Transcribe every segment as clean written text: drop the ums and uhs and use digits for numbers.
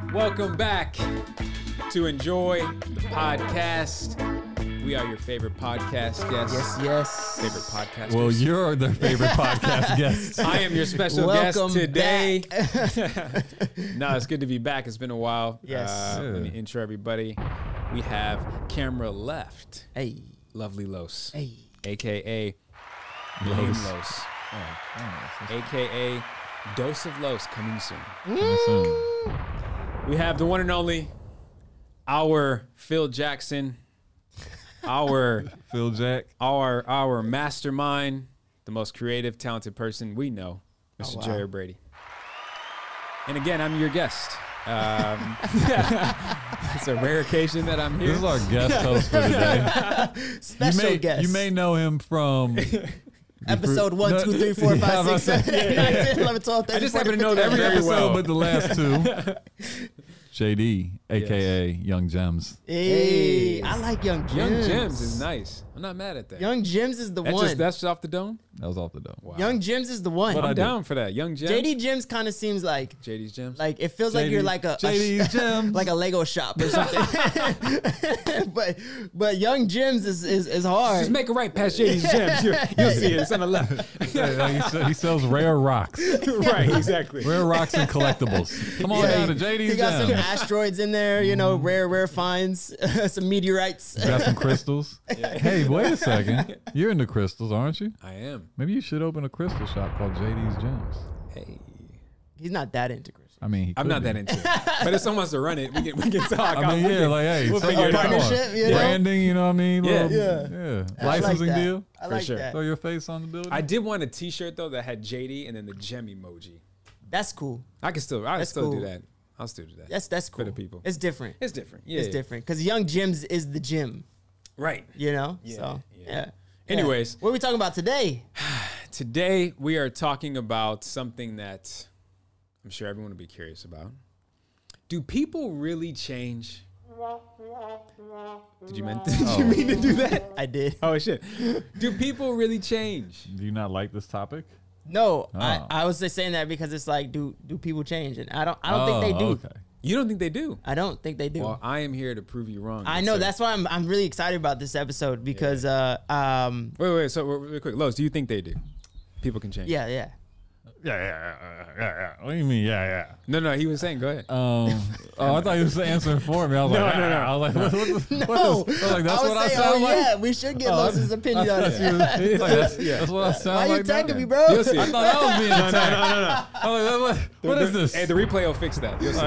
Welcome back to Enjoy the Podcast. We are your favorite podcast guests. Yes. Favorite podcasters. Well, you're their favorite podcast guest. I am your special Welcome guest today. back. No, it's good to be back. It's been a while. Yes. Let me intro everybody. We have camera left. Hey. Lovely Los. Hey. A.K.A. Blame Los. A.K.A. Dose of Los coming soon. We have the one and only, our Phil Jackson, our Phil Jack. our mastermind, the most creative, talented person we know, Mr. wow. Jared Brady. And again, I'm your guest. It's a rare occasion that I'm here. This is our guest host for today. Special guest. You may know him from Episode 1, 2, 3, 4, 5, 6, 7, 8, 9, 10, 11, 12, 13, I just 14, happen to know that 15. very episode, well. but the last two. JD, aka Young Gems. Hey, I like Young Gems. Young Gems is nice. I'm not mad at that. Young Gems is the that's one. just off the dome? That was off the dome. Wow. Young Gems is the one. What I'm I do. down for that. Young Gems. JD Gems kind of seems like JD's Gems. it feels like you're like a JD's Gems. like a Lego shop or something. but Young Gems is hard. Just make a right past JD's Gems. You'll see it. It's on the left. He sells rare rocks. Right, exactly. Rare rocks and collectibles. Come on down to JD's He got some Gems. asteroids in there, you know, rare finds, some meteorites. Got some crystals. Hey, wait a second. You're into crystals, aren't you? I am. Maybe you should open a crystal shop called JD's Gems. Hey. He's not that into Chris. I mean, he I'm could not be. that into it. But if someone wants to run it, we can talk. I mean, yeah, like, hey, we'll so- figure it out. Partnership, you know? branding, you know what I mean? Yeah. Yeah. I Licensing like that. deal. I For like sure. that. Throw your face on the building. I did want a T-shirt though that had JD and then the gem emoji. That's cool. I can still That's do cool. that. I'll still do that. That's cool. the people. It's different. It's different. Yeah, It's different because Young Gems is the gym. Right. You know. Yeah, So yeah. yeah. Anyways. What are we talking about today? Today we are talking about something that I'm sure everyone will be curious about. Do people really change? Did you mean to do that? I did. Oh shit. Do people really change? Do you not like this topic? No, Oh. I was just saying that because it's like, do people change? And I don't think they do. Okay. You don't think they do? I don't think they do. Well, I am here to prove you wrong. I good know sir. that's why I'm really excited about this episode because Wait. So real quick, Los, do you think they do? People can change. yeah. Yeah. What do you mean? Yeah. No. He was saying, go ahead. I thought he was answering for me. I was like, No. I was like, what is, No, I was like, that's I was what I saying, sound like. yeah, we should get Los's opinion on it. That's what I sound Why like. you tagging now? me, bro? You'll see. I thought I was being No. attacked. I was like, what is this? Hey, the replay will fix that. You'll see.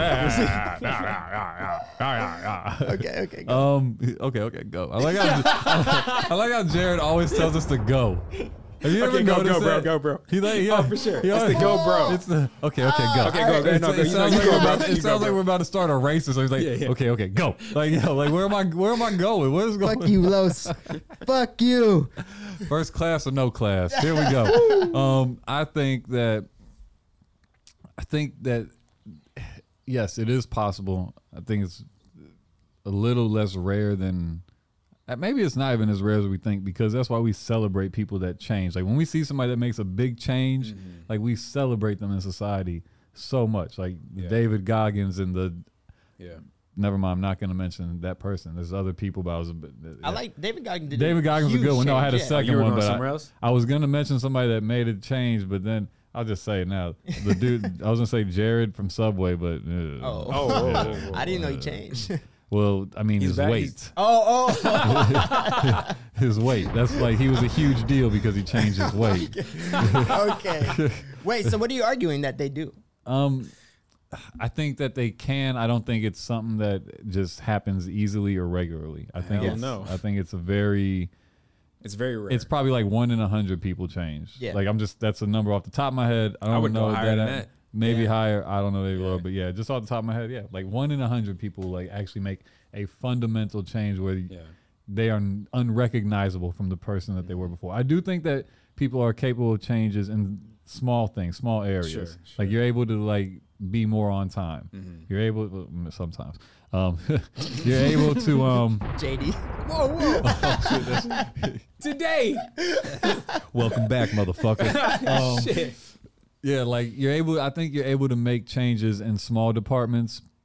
Okay, go. Okay, go. I like how Jared always tells us to go. Have you ever Okay, go, noticed bro, that? go, bro. Oh, for sure. He It's always- the go, bro. It's the okay, go. Okay, go. It, No, it go. You sounds know, like you we're go, about, bro. it You go, sounds like bro. we're about to start a race. So he's like, Yeah. okay, go. Like, like where am I going? What is going? Fuck you, Los. Fuck you. First class or no class? Here we go. I think that yes, it is possible. I think it's a little less rare than maybe it's not even as rare as we think because that's why we celebrate people that change. Like when we see somebody that makes a big change, like we celebrate them in society so much. Like David Goggins and the never mind, I'm not going to mention that person. There's other people, but I like David Goggins. Did David Goggins was a good one. No, I had a change, second You were one, going but somewhere else? I was gonna mention somebody that made a change, but then I'll just say it now. The dude, I was gonna say Jared from Subway, but Oh. I didn't know you changed. well, I mean He's his back. weight, Oh. his weight. That's like he was a huge deal because he changed his weight. Okay. Wait, so what are you arguing that they do? I think that they can. I don't think it's something that just happens easily or regularly. I think Hell no. I think it's a very. It's very rare. It's probably like 1 in 100 people change. Yeah. Like that's a number off the top of my head. I don't would know go higher than that. Maybe Yeah. higher. I don't know maybe lower, but yeah, just off the top of my head, yeah. Like 1 in 100 people like actually make a fundamental change where they are unrecognizable from the person that they were before. I do think that people are capable of changes in small things, small areas. Sure. Like you're able to like be more on time. You're able to, sometimes. You're able to JD. Whoa. Today. welcome back, motherfucker. Shit. Yeah, like I think you're able to make changes in small departments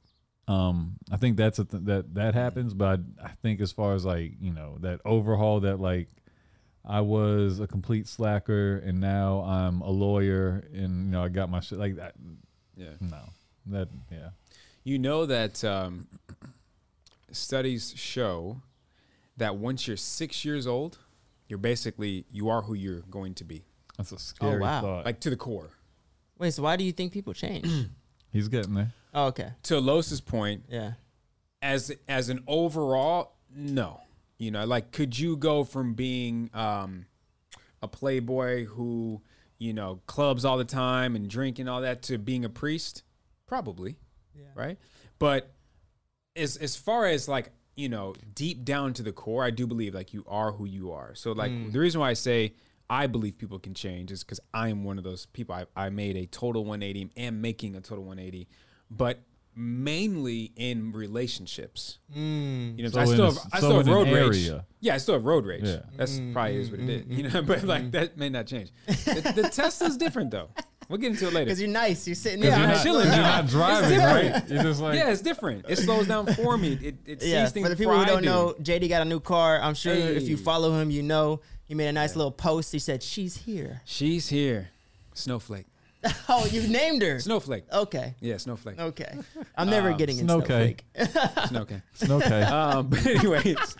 I think that's that happens, but I think as far as like, you know, that overhaul that like I was a complete slacker and now I'm a lawyer and, you know, I got my shit like that. Yeah. No, that, yeah. You know that studies show that once you're 6 years old, you are who you're going to be. That's a scary wow. thought. Like to the core. Wait, so why do you think people change? He's getting there. Oh, okay. To Los's point, Yeah. as an overall, no. You know, like, could you go from being a playboy who, you know, clubs all the time and drinking all that to being a priest? Probably. Yeah. Right. But as far as like, you know, deep down to the core, I do believe like you are who you are. So like the reason why I say I believe people can change is because I am one of those people. I made a total 180, am making a total 180, but mainly in relationships. You know, So I still have in road an rage. area. Yeah, I still have road rage. Yeah. That's probably is what it is. You know, but like that may not change. The Tesla's different though. We'll get into it later. Because you're nice. You're sitting Yeah, there. I'm nice. chilling You're now. not driving, different. right? You're just like, Yeah, it's different. It slows down for me. It Yeah, sees things for the people before who I don't do. know, JD got a new car. I'm sure if you Hey. follow him, you know he made a nice little post. He said, "She's here." She's here. Snowflake. Oh, you named her. Snowflake. Okay. Yeah, Snowflake. Okay. I'm never getting in Snowcake. Snowflake. Snowcake. it's okay. But anyways,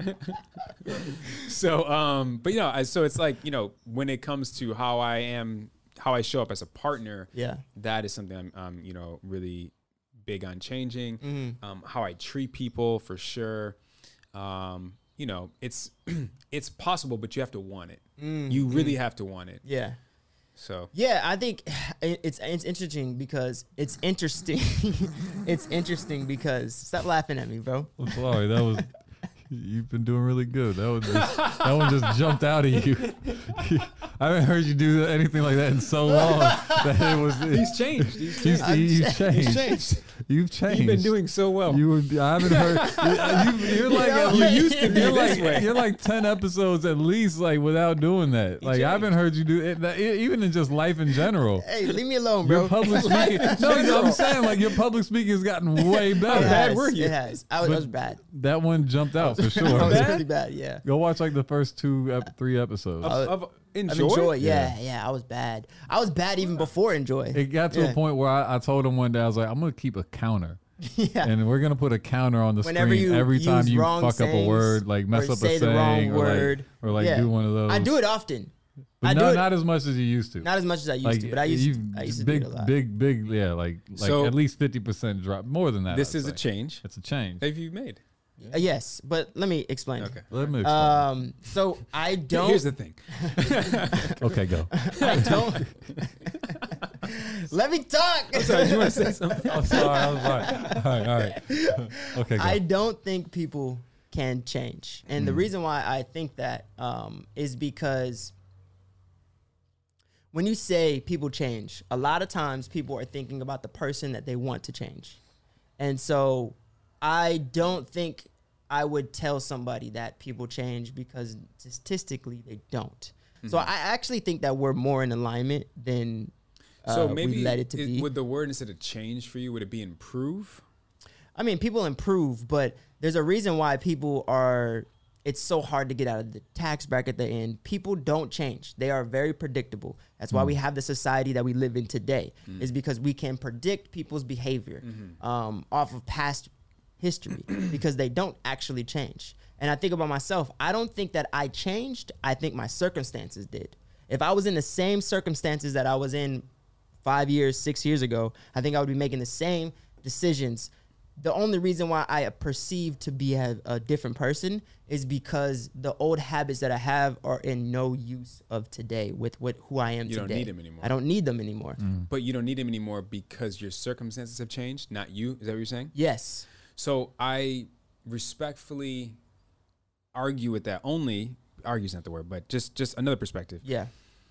so but you know, so it's like, you know, when it comes to how I show up as a partner, Yeah. that is something I'm you know, really big on changing. Mm-hmm. How I treat people for sure. You know, it's it's possible, but you have to want it. You really have to want it. Yeah. So Yeah, I think it's interesting because it's interesting. It's interesting because stop laughing at me, bro. I'm sorry. That was, you've been doing really good. That one just jumped out of you. I haven't heard you do anything like that in so long. That it was. he's changed. He's changed. You've changed. He's changed. You've changed. You've been doing so well. I haven't heard. You're like You used to be you're this like way. you're like 10 episodes at least, like without doing that. Like I haven't heard you do it, even in just life in general. Hey, leave me alone, bro. Your public speaking. No, you know what I'm saying, like your public speaking has gotten way better. It bad has, were you? It has. I was bad. That one jumped out for I was sure. really bad. Yeah. Go watch like the first 3 episodes. Of enjoy. Enjoy. Yeah. I was bad. I was bad even before Enjoy. It got to Yeah. a point where I told him one day, I was like, I'm gonna keep a counter. Yeah. And we're gonna put a counter on the Whenever screen you every time use you wrong fuck up a sayings word, like mess or up say a the saying, wrong word. or like Yeah. do one of those. I do it often. but I do not, it not as much as you used to. not as much as I used to, but I used to big, do it a lot. big, yeah, like So- at least 50% drop, more than that. This I'd is a say. change It's a change. that you've made. Yes, but let me explain. Okay. Let me explain. So I don't. Here's the thing. Okay, go. I don't. Let me talk. Sorry, you want to say something? I'm sorry. I was like, all right. Okay, go. I don't think people can change, and Mm. the reason why I think that is because when you say people change, a lot of times people are thinking about the person that they want to change, and so I don't think I would tell somebody that people change because statistically they don't. So I actually think that we're more in alignment than So maybe we let it to be. would the word instead of change for you, would it be improve? I mean, people improve, but there's a reason why people are. It's so hard to get out of the tax bracket they're in. People don't change. They are very predictable. That's why we have the society that we live in today, is because we can predict people's behavior off of past history because they don't actually change. And I think about myself, I don't think that I changed. I think my circumstances did. If I was in the same circumstances that I was in 5 years, 6 years ago, I think I would be making the same decisions. The only reason why I perceive to be a different person is because the old habits that I have are in no use of today with who I am You today. don't need them anymore. I don't need them anymore. But you don't need them anymore because your circumstances have changed, not you. Is that what you're saying? Yes. So I respectfully argue with that. Argue's not the word, but just another perspective. Yeah.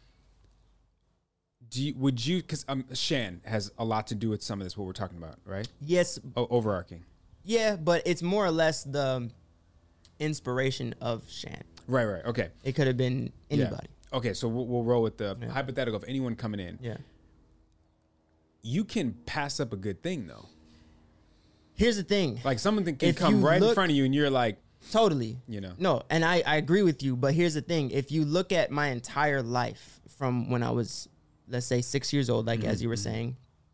Would you, because Shan has a lot to do with some of this, what we're talking about, right? Yes. Overarching. Yeah, but it's more or less the inspiration of Shan. Right. Okay. It could have been anybody. Yeah. Okay, so we'll roll with the hypothetical of anyone coming in. Yeah. You can pass up a good thing, though. Here's the thing. Like someone can If come you right in look- front of you and you're like, Totally. you know. No, and I agree with you, but here's the thing. If you look at my entire life from when I was, let's say, 6 years old, like as you were saying,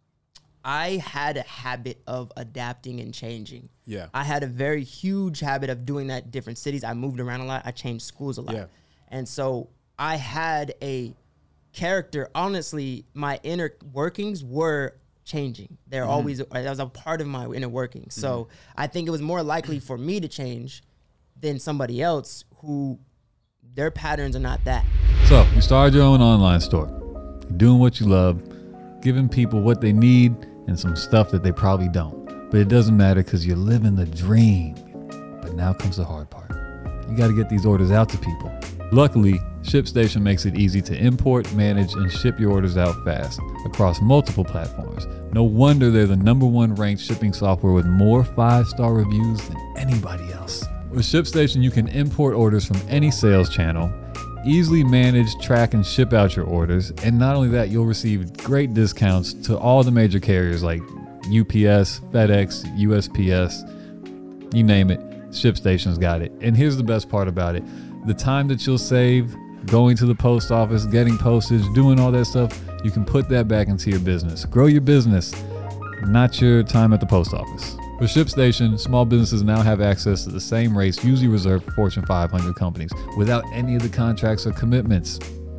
I had a habit of adapting and changing. Yeah. I had a very huge habit of doing that in different cities. I moved around a lot. I changed schools a lot. Yeah. And so I had a character. Honestly, my inner workings were changing. They're always, that was a part of my inner workings. So I think it was more likely for me to change than somebody else who their patterns are not that. So you started your own online store. You're doing what you love, giving people what they need and some stuff that they probably don't. But it doesn't matter because you're living the dream. But now comes the hard part. You got to get these orders out to people. Luckily, ShipStation makes it easy to import, manage, and ship your orders out fast across multiple platforms. No wonder they're the #1 ranked shipping software with more 5-star reviews than anybody else. With ShipStation, you can import orders from any sales channel, easily manage, track, and ship out your orders. And not only that, you'll receive great discounts to all the major carriers like UPS, FedEx, USPS, you name it, ShipStation's got it. And here's the best part about it. The time that you'll save going to the post office, getting postage, doing all that stuff, you can put that back into your business. Grow your business, not your time at the post office. With ShipStation, small businesses now have access to the same rates usually reserved for Fortune 500 companies without any of the contracts or commitments.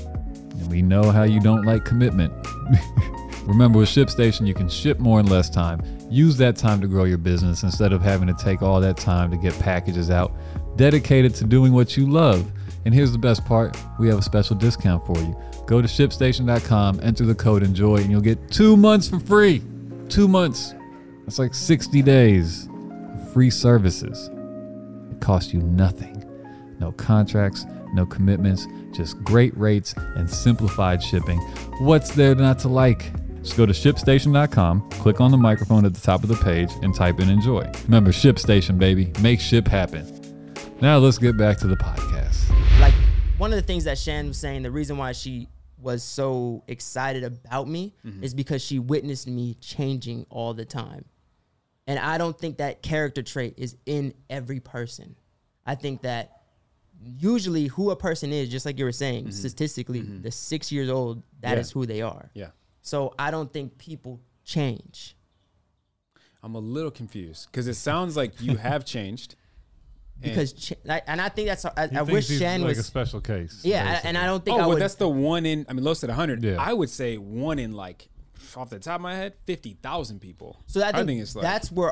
And we know how you don't like commitment. Remember, with ShipStation, you can ship more in less time. Use that time to grow your business instead of having to take all that time to get packages out. Dedicated to doing what you love. And here's the best part, we have a special discount for you. Go to ShipStation.com, enter the code ENJOY, and you'll get 2 months for free. 2 months. That's like 60 days of free services. It costs you nothing. No contracts, no commitments, just great rates and simplified shipping. What's there not to like? Just go to ShipStation.com, click on the microphone at the top of the page, and type in ENJOY. Remember, ShipStation, baby. Make ship happen. Now let's get back to the podcast. Like, one of the things that Shan was saying, the reason why she was so excited about me is because she witnessed me changing all the time. And I don't think that character trait is in every person. I think that usually who a person is, just like you were saying, statistically, the 6 years old, that is who they are. Yeah. So I don't think people change. I'm a little confused because it sounds like you have changed. Because and I think that's I He wish thinks he's Shan like was a special case. yeah, basically. and I don't think Oh, I well, would. that's the one in, I mean, Low said 100. Yeah. I would say one in, like, off the top of my head, 50,000 people. So I think it's like, that's where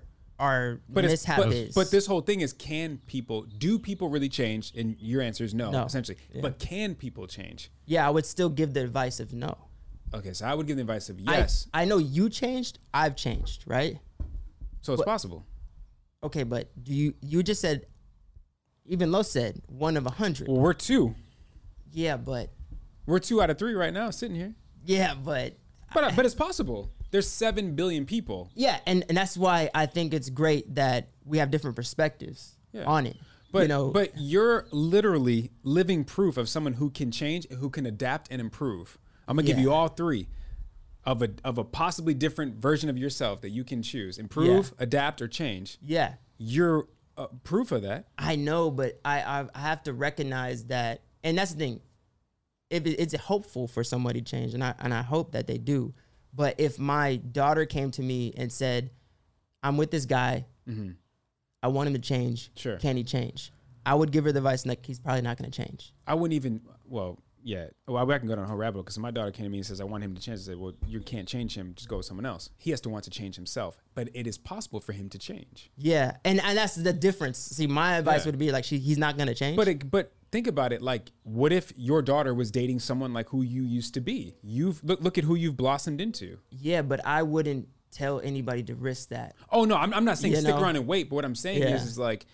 our mishap is. But this whole thing is, do people really change? And your answer is no, No. essentially. Yeah. But can people change? yeah, I would still give the advice of no. Okay, so I would give the advice of yes. I know you changed. I've changed, right? So it's possible. Okay, but you just said, even Lo said 1 of 100. Well, we're 2. Yeah, but We're 2 out of 3 right now sitting here. but But it's possible. There's 7 billion people. yeah, and that's why I think it's great that we have different perspectives on it. But, you know, but you're literally living proof of someone who can change, who can adapt and improve. I'm gonna give you all 3 of a possibly different version of yourself that you can choose: improve, adapt, or change. yeah, You're proof of that. I know, but I have to recognize that, and that's the thing. It's hopeful for somebody to change, and I hope that they do. But if my daughter came to me and said, "I'm with this guy, I want him to change. Sure. Can he change?" I would give her the advice, like, he's probably not going to change. I wouldn't even. Well, yeah. Well, I can go down a whole rabbit hole because my daughter came to me and says, "I want him to change." I said, "Well, you can't change him. Just go with someone else. He has to want to change himself. But it is possible for him to change." Yeah, and that's the difference. See, my advice Yeah. would be like, he's not going to change. But think about it. Like, what if your daughter was dating someone like who you used to be? Look at who you've blossomed into. yeah, but I wouldn't tell anybody to risk that. Oh no, I'm not saying You stick know? around and wait. But what I'm saying Yeah. is like,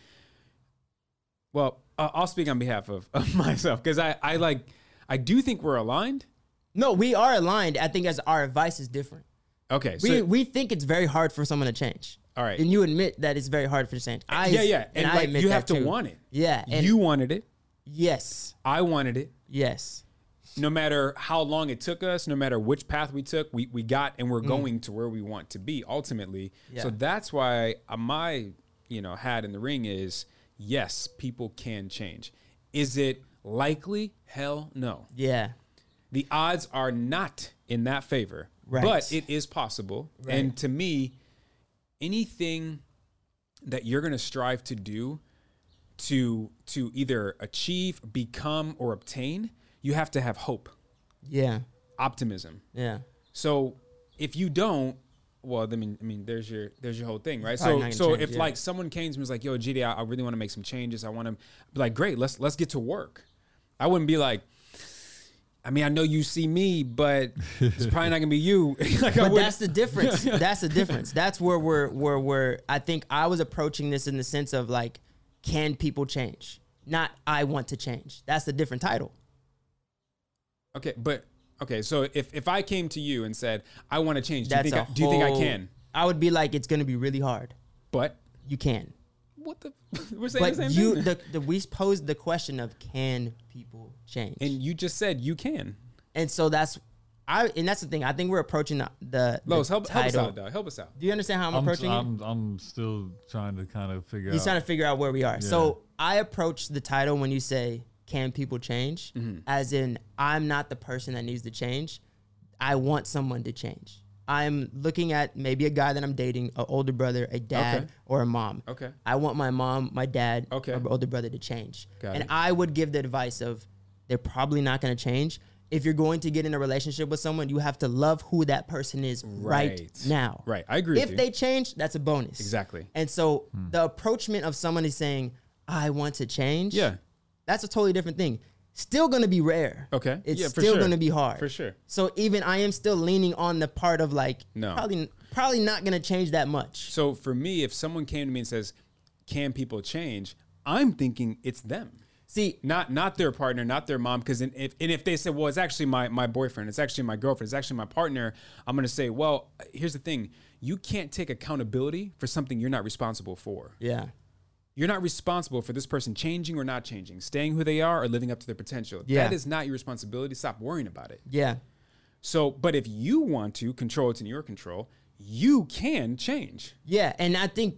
well, I'll speak on behalf of myself because I do think we're aligned. No, we are aligned. I think as our advice is different. Okay, so We think it's very hard for someone to change. all right, And you admit that it's very hard for to change. yeah, and I like admit you that have to too. want it. Yeah. And You wanted it. yes. I wanted it. Yes. no matter how long it took us, no matter which path we took, we got and we're going to where we want to be ultimately. Yeah. So that's why my hat in the ring is yes, people can change. Is it likely? Hell no. Yeah. The odds are not in that favor, Right. but it is possible. Right. And to me, anything that you're going to strive to do to either achieve, become, or obtain, you have to have hope, Yeah. optimism. Yeah. So if you don't, well, I mean, there's your whole thing, right? Probably So not gonna so change, if yeah. like someone came to me and was like, "Yo, GD, I really want to make some changes. I want to," be like, "Great, let's get to work." I wouldn't be like, I mean, I know you see me, but it's probably not gonna be you. Like, But that's the difference. That's the difference. That's where we're I think I was approaching this in the sense of like, can people change? Not I want to change. That's a different title. Okay, so if I came to you and said, I want to change, do That's you think I can? I would be like, it's gonna be really hard. But You can. what the we're saying But the same you thing. we posed the question of can people change? And you just said you can. And so that's the thing. I think we're approaching the Los, help us title. out, dog. Help us out. Do you understand how I'm approaching it? I'm still trying to kind of figure He's out. trying to figure out where we are. So I approach the title when you say, can people change? As in, I'm not the person that needs to change. I want someone to change. I'm looking at maybe a guy that I'm dating, an older brother, a dad, Okay. or a mom. Okay. I want my mom, my dad, Okay. or older brother to change. Got and it. I would give the advice of, they're probably not going to change. If you're going to get in a relationship with someone, you have to love who that person is right now. Right. I agree If with you. they change, that's a bonus. Exactly. And so the approachment of someone is saying, I want to change. Yeah. That's a totally different thing. Still going to be rare. Okay. It's Yeah, for still sure. going to be hard. For sure. So even I am still leaning on the part of like, No. probably not going to change that much. So for me, if someone came to me and says, can people change? I'm thinking it's them. See, Not their partner, not their mom. Because if they say, well, it's actually my boyfriend, it's actually my girlfriend, it's actually my partner, I'm going to say, well, here's the thing. You can't take accountability for something you're not responsible for. yeah. You're not responsible for this person changing or not changing, staying who they are or living up to their potential. Yeah. That is not your responsibility. Stop worrying about it. Yeah. So, but if you want to control it in your control, you can change. Yeah. And I think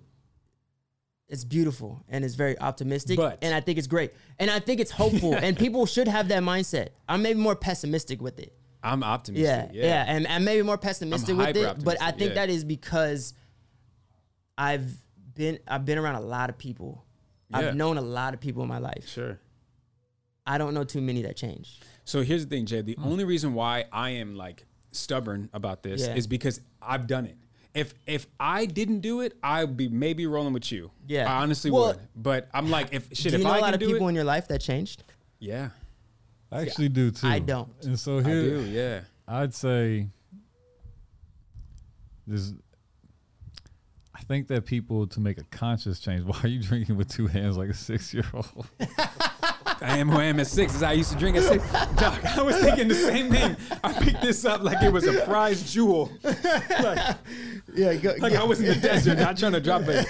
it's beautiful and it's very optimistic. But- and I think it's great. And I think it's hopeful. And people should have that mindset. I'm maybe more pessimistic with it. I'm optimistic. Yeah. And I'm maybe more pessimistic I'm with it. But I hyper-optimistic, think yeah. that is because I've been around a lot of people. Yeah. I've known a lot of people in my life. Sure. I don't know too many that change. So here's the thing, Jay. The only reason why I am like stubborn about this Yeah. is because I've done it. If I didn't do it, I'd be maybe rolling with you. Yeah. I honestly Well, would. But I'm like, if Do you if know I a lot can of do people it, in your life that changed? yeah, I actually do too. I don't. And so I here, do. Yeah. I'd say there's. I think that people to make a conscious change. Why are you drinking with two hands like a 6-year-old? I am who I am at 6, as I used to drink at 6. Doc, I was thinking the same thing. I picked this up like it was a prized jewel. Like, Yeah, go, like I was in the desert, not trying to drop it.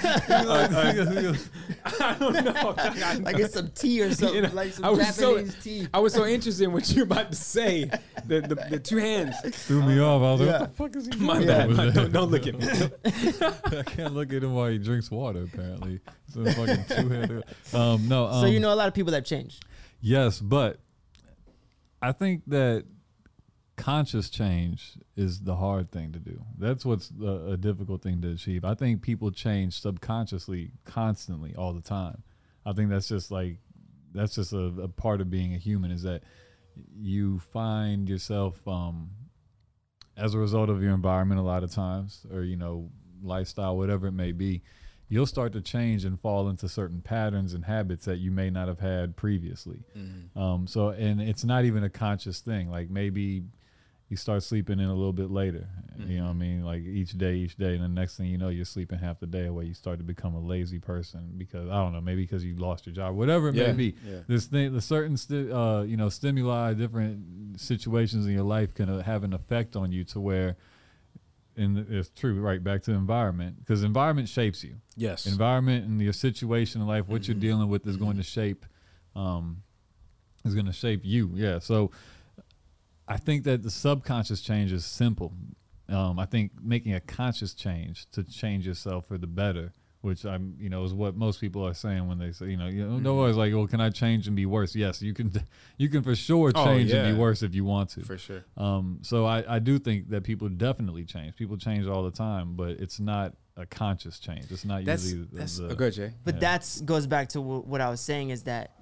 I don't know. Doc, like it's some tea or something, You know, like some I was Japanese tea. I was so interested in what you're about to say. The two hands. Threw me off. I was Yeah. like, what the fuck is he doing? My bad. Don't look at me. I can't look at him while he drinks water, apparently. So fucking two-handed. No. So you know a lot of people that have changed. Yes, but I think that conscious change is the hard thing to do. That's what's a difficult thing to achieve. I think people change subconsciously, constantly, all the time. I think that's just a part of being a human, is that you find yourself as a result of your environment a lot of times, or lifestyle, whatever it may be, you'll start to change and fall into certain patterns and habits that you may not have had previously. So, and it's not even a conscious thing. Like maybe you start sleeping in a little bit later, you know what I mean? Like each day, and the next thing you know, you're sleeping half the day away. You start to become a lazy person because, I don't know, maybe because you lost your job, whatever it may be. Yeah. The certain, stimuli, different situations in your life can have an effect on you to where, and it's true, right back to environment, because environment shapes you. Yes. Environment and your situation in life, what you're dealing with is going to shape, you. Yeah. So I think that the subconscious change is simple. I think making a conscious change to change yourself for the better, which is what most people are saying when they say, they're always like, "Well, can I change and be worse?" Yes, you can. You can for sure change and be worse if you want to. For sure. So I do think that people definitely change. People change all the time, but it's not a conscious change. It's not usually. That's good, Jay. But that goes back to what I was saying is that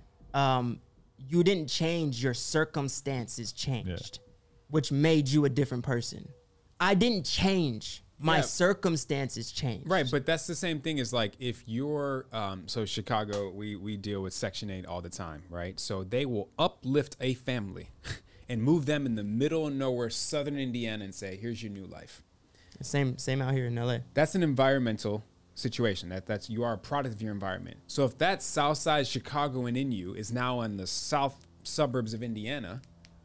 you didn't change, your circumstances changed, which made you a different person. I didn't change. My circumstances changed. Right, but that's the same thing as like if you're so Chicago, we deal with Section 8 all the time, right? So they will uplift a family and move them in the middle of nowhere, southern Indiana, and say, "Here's your new life." Same out here in LA. That's an environmental situation. That's you are a product of your environment. So if that South Side Chicagoan in you is now in the south suburbs of Indiana,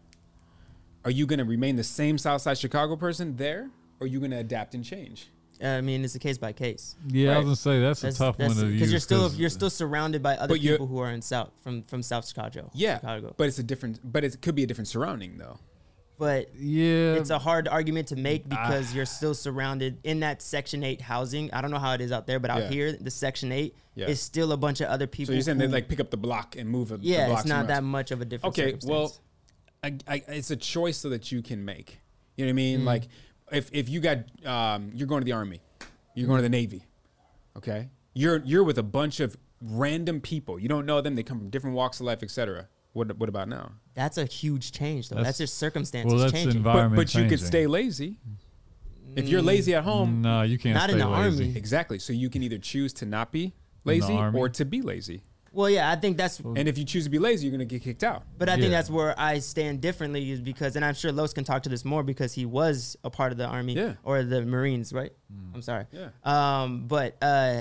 are you going to remain the same South Side Chicago person there? Or are you going to adapt and change? I mean, it's a case by case. Yeah, right? I was gonna say that's a tough one to use because you're still surrounded by other people who are in from South Chicago. Yeah, Chicago. But it could be a different surrounding though. But yeah, it's a hard argument to make because you're still surrounded in that Section 8 housing. I don't know how it is out there, but out here, the Section 8 is still a bunch of other people. So you're saying they like pick up the block and move the block. Yeah, it's not that much of a difference. Okay, well, it's a choice so that you can make. You know what I mean? Like if you got you're going to the Army, you're going to the Navy, okay? You're with a bunch of random people. You don't know them. They come from different walks of life, etc. What about now? That's a huge change, though. That's just circumstances that's changing. environment But you changing. could stay lazy. If you're lazy at home, No, you can't. Not stay in the lazy. Army. exactly. So you can either choose to not be lazy Army? or to be lazy. Well, yeah, I think that's. And if you choose to be lazy, you're going to get kicked out. But I think Yeah. that's where I stand differently is because, and I'm sure Los can talk to this more because he was a part of the Army or the Marines, right? I'm sorry. Yeah. But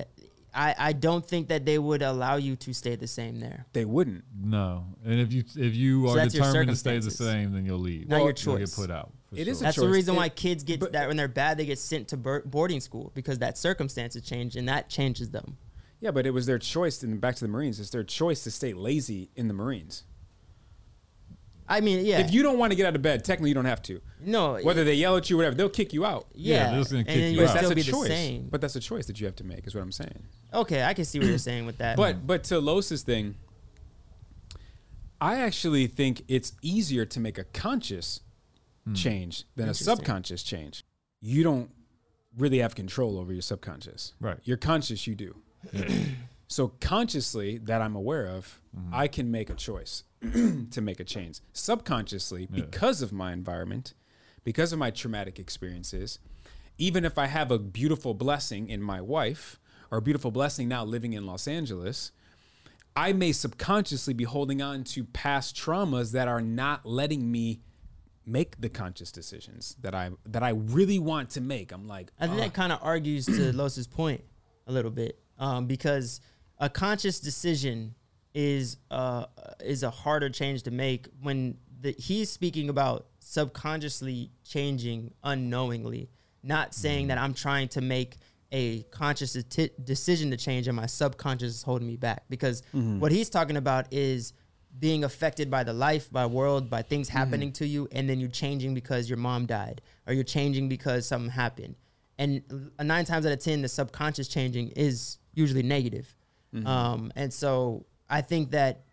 I don't think that they would allow you to stay the same there. They wouldn't. No, and if you are that's your determined to stay the circumstances. same, then you'll leave. Not your You'll choice. get put out. For It is sure. a That's the choice. reason why It- kids get but- that when they're bad, they get sent to boarding school because that circumstances change and that changes them. Yeah, but it was their choice. And back to the Marines, it's their choice to stay lazy in the Marines. I mean, yeah. If you don't want to get out of bed, technically you don't have to. no, Whether they yell at you, whatever, they'll kick you out. yeah, they're just gonna and kick then you you'll out. That's still a be the choice. same. But that's a choice that you have to make, is what I'm saying. Okay, I can see what you're saying with that. But to Los's thing, I actually think it's easier to make a conscious change than a Interesting. subconscious change. You don't really have control over your subconscious. Right. Your conscious, you do. So consciously, that I'm aware of, I can make a choice to make a change. Subconsciously, because of my environment, because of my traumatic experiences, even if I have a beautiful blessing in my wife or a beautiful blessing now living in Los Angeles, I may subconsciously be holding on to past traumas that are not letting me make the conscious decisions that I really want to make. I'm like, I think that kind of argues to Los's point a little bit because a conscious decision is a harder change to make when he's speaking about subconsciously changing unknowingly, not saying that I'm trying to make a conscious decision to change and my subconscious is holding me back because what he's talking about is being affected by the life, by world, by things happening to you, and then you're changing because your mom died or you're changing because something happened. And 9 times out of 10, the subconscious changing is usually negative. And so I think that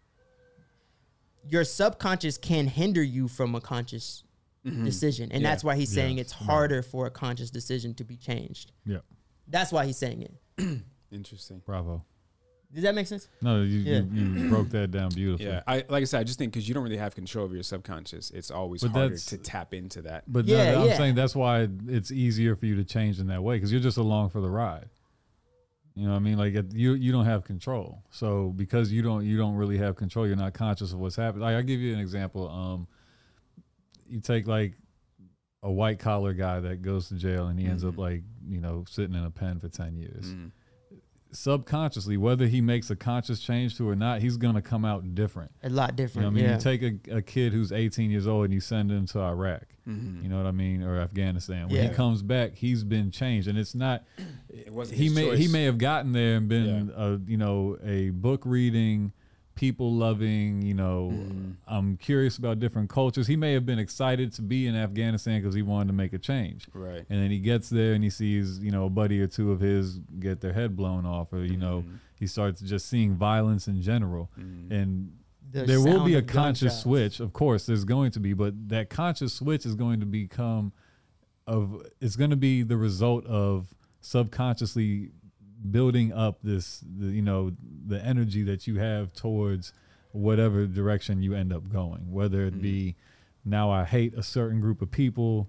your subconscious can hinder you from a conscious decision. And that's why he's saying it's harder for a conscious decision to be changed. Yeah. That's why he's saying it. interesting. Bravo. Does that make sense? No, you broke that down beautifully. Yeah, like I said, I just think because you don't really have control over your subconscious, it's always But harder that's- to tap into that. But Yeah, I'm yeah. saying that's why it's easier for you to change in that way because you're just along for the ride. You know what I mean? Like you don't have control. So because you don't really have control, you're not conscious of what's happening. Like I'll give you an example. You take like a white collar guy that goes to jail and he ends up like, sitting in a pen for 10 years. Subconsciously, whether he makes a conscious change to it or not, he's going to come out different. A lot You know different. what I mean? Yeah. You take a kid who's 18 years old and you send him to Iraq, you know what I mean, or Afghanistan. When Yeah. he comes back, he's been changed, and it's not. It wasn't He his may choice. he may have gotten there and been a book reading, people loving, I'm curious about different cultures. He may have been excited to be in Afghanistan because he wanted to make a change. Right. And then he gets there and he sees, a buddy or two of his get their head blown off, or, he starts just seeing violence in general. And there will be a conscious switch. Of course, there's going to be, but that conscious switch is going to it's going to be the result of subconsciously building up the energy that you have towards whatever direction you end up going, whether it be, now I hate a certain group of people,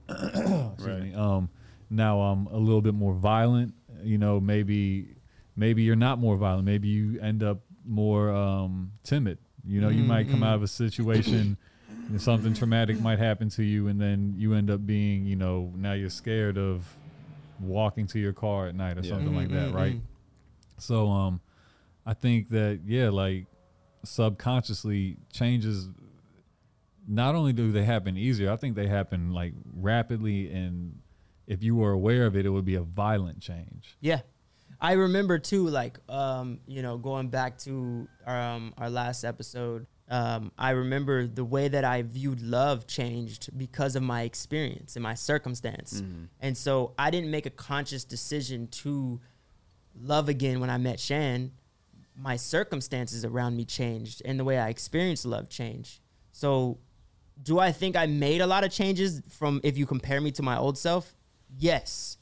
now I'm a little bit more violent, maybe you're not more violent, maybe you end up more timid, you might come out of a situation and something traumatic might happen to you, and then you end up being, now you're scared of walking to your car at night or something like that, right? So I think that like subconsciously changes, not only do they happen easier, I think they happen like rapidly, and if you were aware of it, it would be a violent change. Yeah. I remember too, like going back to our last episode, I remember the way that I viewed love changed because of my experience and my circumstance. And so I didn't make a conscious decision to love again when I met Shan. My circumstances around me changed and the way I experienced love changed. So do I think I made a lot of changes from, if you compare me to my old self? Yes.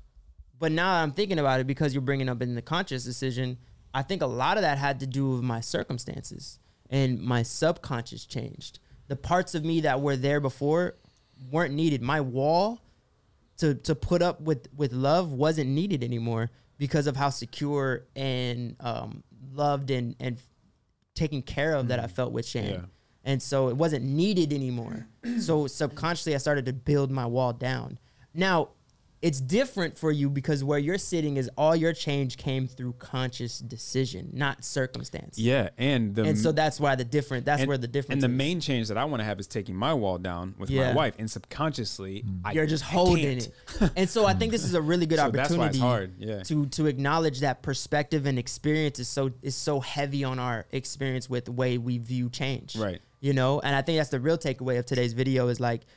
But now I'm thinking about it, because you're bringing up in the conscious decision, I think a lot of that had to do with my circumstances. And my subconscious changed. The parts of me that were there before weren't needed. My wall to put up with love wasn't needed anymore because of how secure and loved and taken care of that I felt with Shan. Yeah. And so it wasn't needed anymore. So subconsciously I started to build my wall down. Now, it's different for you because where you're sitting is all your change came through conscious decision, not circumstance. Yeah, and so that's why where the difference and the is. main change that I want to have is taking my wall down with my wife, and subconsciously you're just holding it. And so I think this is a really good opportunity that's why it's hard. to acknowledge that perspective and experience is so heavy on our experience with the way we view change. Right. And I think that's the real takeaway of today's video is like,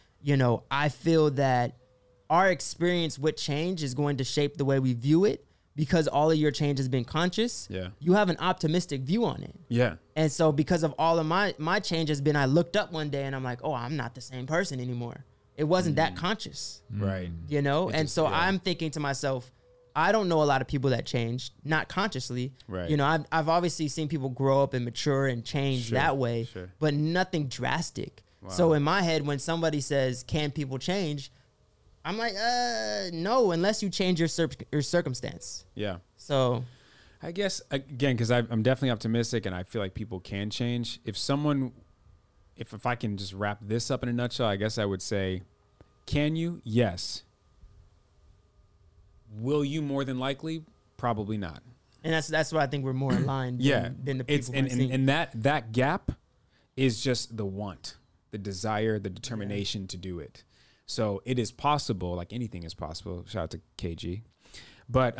I feel that our experience with change is going to shape the way we view it, because all of your change has been conscious. Yeah. You have an optimistic view on it. Yeah. And so because of all of my change has been, I looked up one day and I'm like, oh, I'm not the same person anymore. It wasn't that conscious. Right. And so I'm thinking to myself, I don't know a lot of people that changed, not consciously. Right. I've obviously seen people grow up and mature and change that way, but nothing drastic. Wow. So in my head, when somebody says, can people change? I'm like, no, unless you change your circumstance. Yeah. So I guess, again, because I'm definitely optimistic and I feel like people can change. If I can just wrap this up in a nutshell, I guess I would say, can you? Yes. Will you more than likely? Probably not. And that's why I think we're more aligned than the people and that gap is just the want, the desire, the determination to do it. So it is possible, like anything is possible. Shout out to KG. But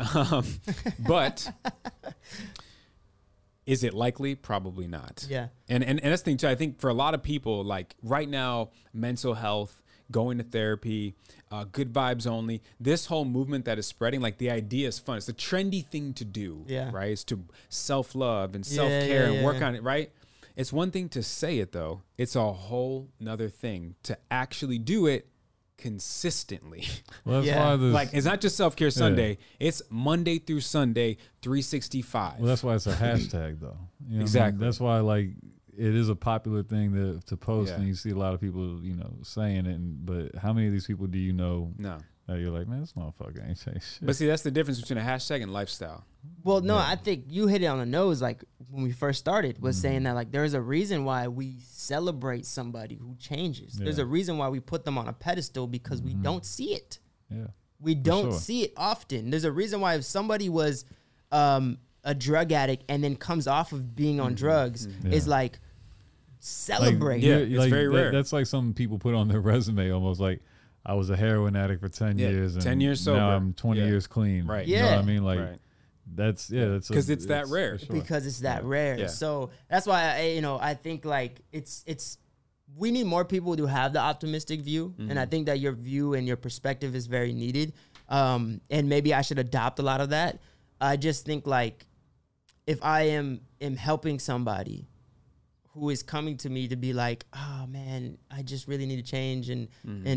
is it likely? Probably not. Yeah. And that's the thing too. I think for a lot of people, like right now, mental health, going to therapy, good vibes only, this whole movement that is spreading, like the idea is fun. It's a trendy thing to do, right? It's to self-love and self-care and work on it, right? It's one thing to say it though. It's a whole nother thing to actually do it consistently. Well, that's why like it's not just self-care Sunday, it's Monday through Sunday 365. Well, that's why it's a hashtag though. Exactly. That's why like it is a popular thing to post, and you see a lot of people saying it, but how many of these people do you know? No. You're like, man, this motherfucker ain't saying shit. But see, that's the difference between a hashtag and lifestyle. Well, no, I think you hit it on the nose. Like when we first started, was saying that like there's a reason why we celebrate somebody who changes. There's a reason why we put them on a pedestal, because we don't see it. Yeah, we don't see it often. There's a reason why if somebody was a drug addict and then comes off of being on drugs, is like celebrate. Like, it's very rare. That's like some people put on their resume, almost like, I was a heroin addict for 10 years. And 10 years sober. Now I'm 20 years clean. Right. You know what I mean? Like, that's because it's that rare. for sure. because it's that rare. Yeah. So that's why I think like it's we need more people to have the optimistic view, and I think that your view and your perspective is very needed. And maybe I should adopt a lot of that. I just think like if I am helping somebody who is coming to me to be like, oh man, I just really need to change, and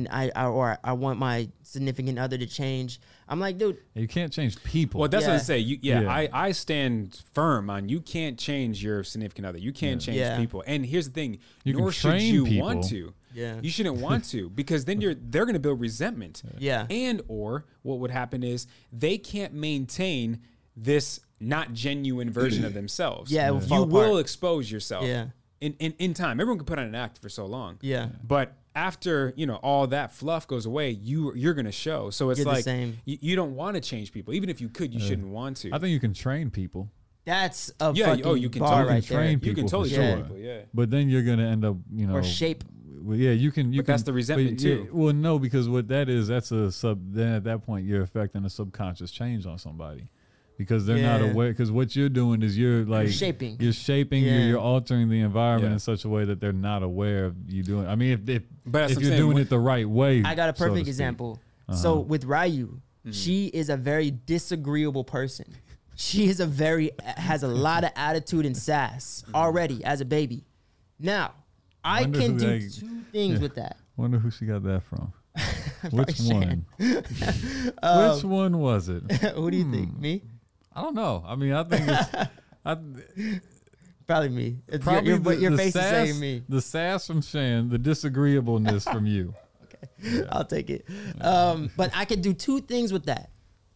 I want my significant other to change. I'm like, dude, You can't change people. Well, that's what I Yeah. say. Yeah. I stand firm on you can't change your significant other. You can't change Yeah. people. And here's the thing, You can nor should train you people. want to. Yeah. You shouldn't want to because then they're going to build resentment. Yeah. And or what would happen is they can't maintain this not genuine version of themselves. Yeah, it will fall you apart. will expose yourself. Yeah. In time, everyone can put on an act for so long. Yeah. But after all that fluff goes away, you're gonna show. So it's You're the like same. you don't want to change people. Even if you could, you shouldn't want to. I think you can train people. that's a Yeah, fucking you can bar totally right train there. you can people, totally for train sure. people. Yeah. But then you're gonna end up, Or shape. Well, yeah, you can. But that's the resentment, too. Well, no, because what that is, that's a sub. Then at that point, you're affecting a subconscious change on somebody, because they're not Yeah. aware. Because what you're doing is you're like shaping. You're shaping. Yeah. You're altering the environment Yeah. in such a way that they're not aware of you doing. I mean, if But that's if what I'm you're saying, doing when- it the right way, I got a so to perfect speak. example. So with Ryu, she is a very disagreeable person. She is has a lot of attitude and sass already as a baby. Now, I Wonder can who do they- two things with that. Wonder who she got that from. Which Shan. one? Which one was it? Who do you think? Me? I don't know. I mean, I think it's. Probably me. It's Probably your the face sass, is saying me. The sass from Shan, the disagreeableness from you. I'll take it. But I can do two things with that.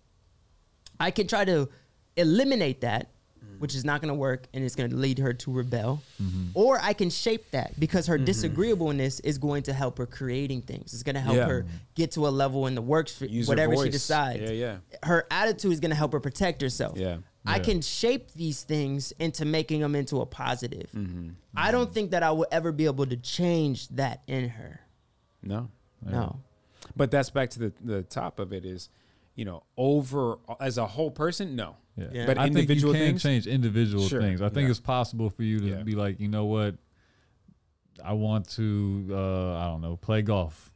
I can try to eliminate that, which is not going to work, and it's going to lead her to rebel. Or I can shape that because her disagreeableness is going to help her creating things. It's going to help Yeah. her get to a level in the works for Use her whatever she voice. decides. Yeah, yeah. Her attitude is going to help her protect herself. Yeah. I Yeah. can shape these things into making them into a positive. I don't think that I will ever be able to change that in her. No. No. But that's back to the top of it is, over as a whole person, no. Yeah. But I think you individual can things, change individual Sure, things. I think yeah. it's possible for you to Yeah. be like, you know what, I want to, I don't know, play golf.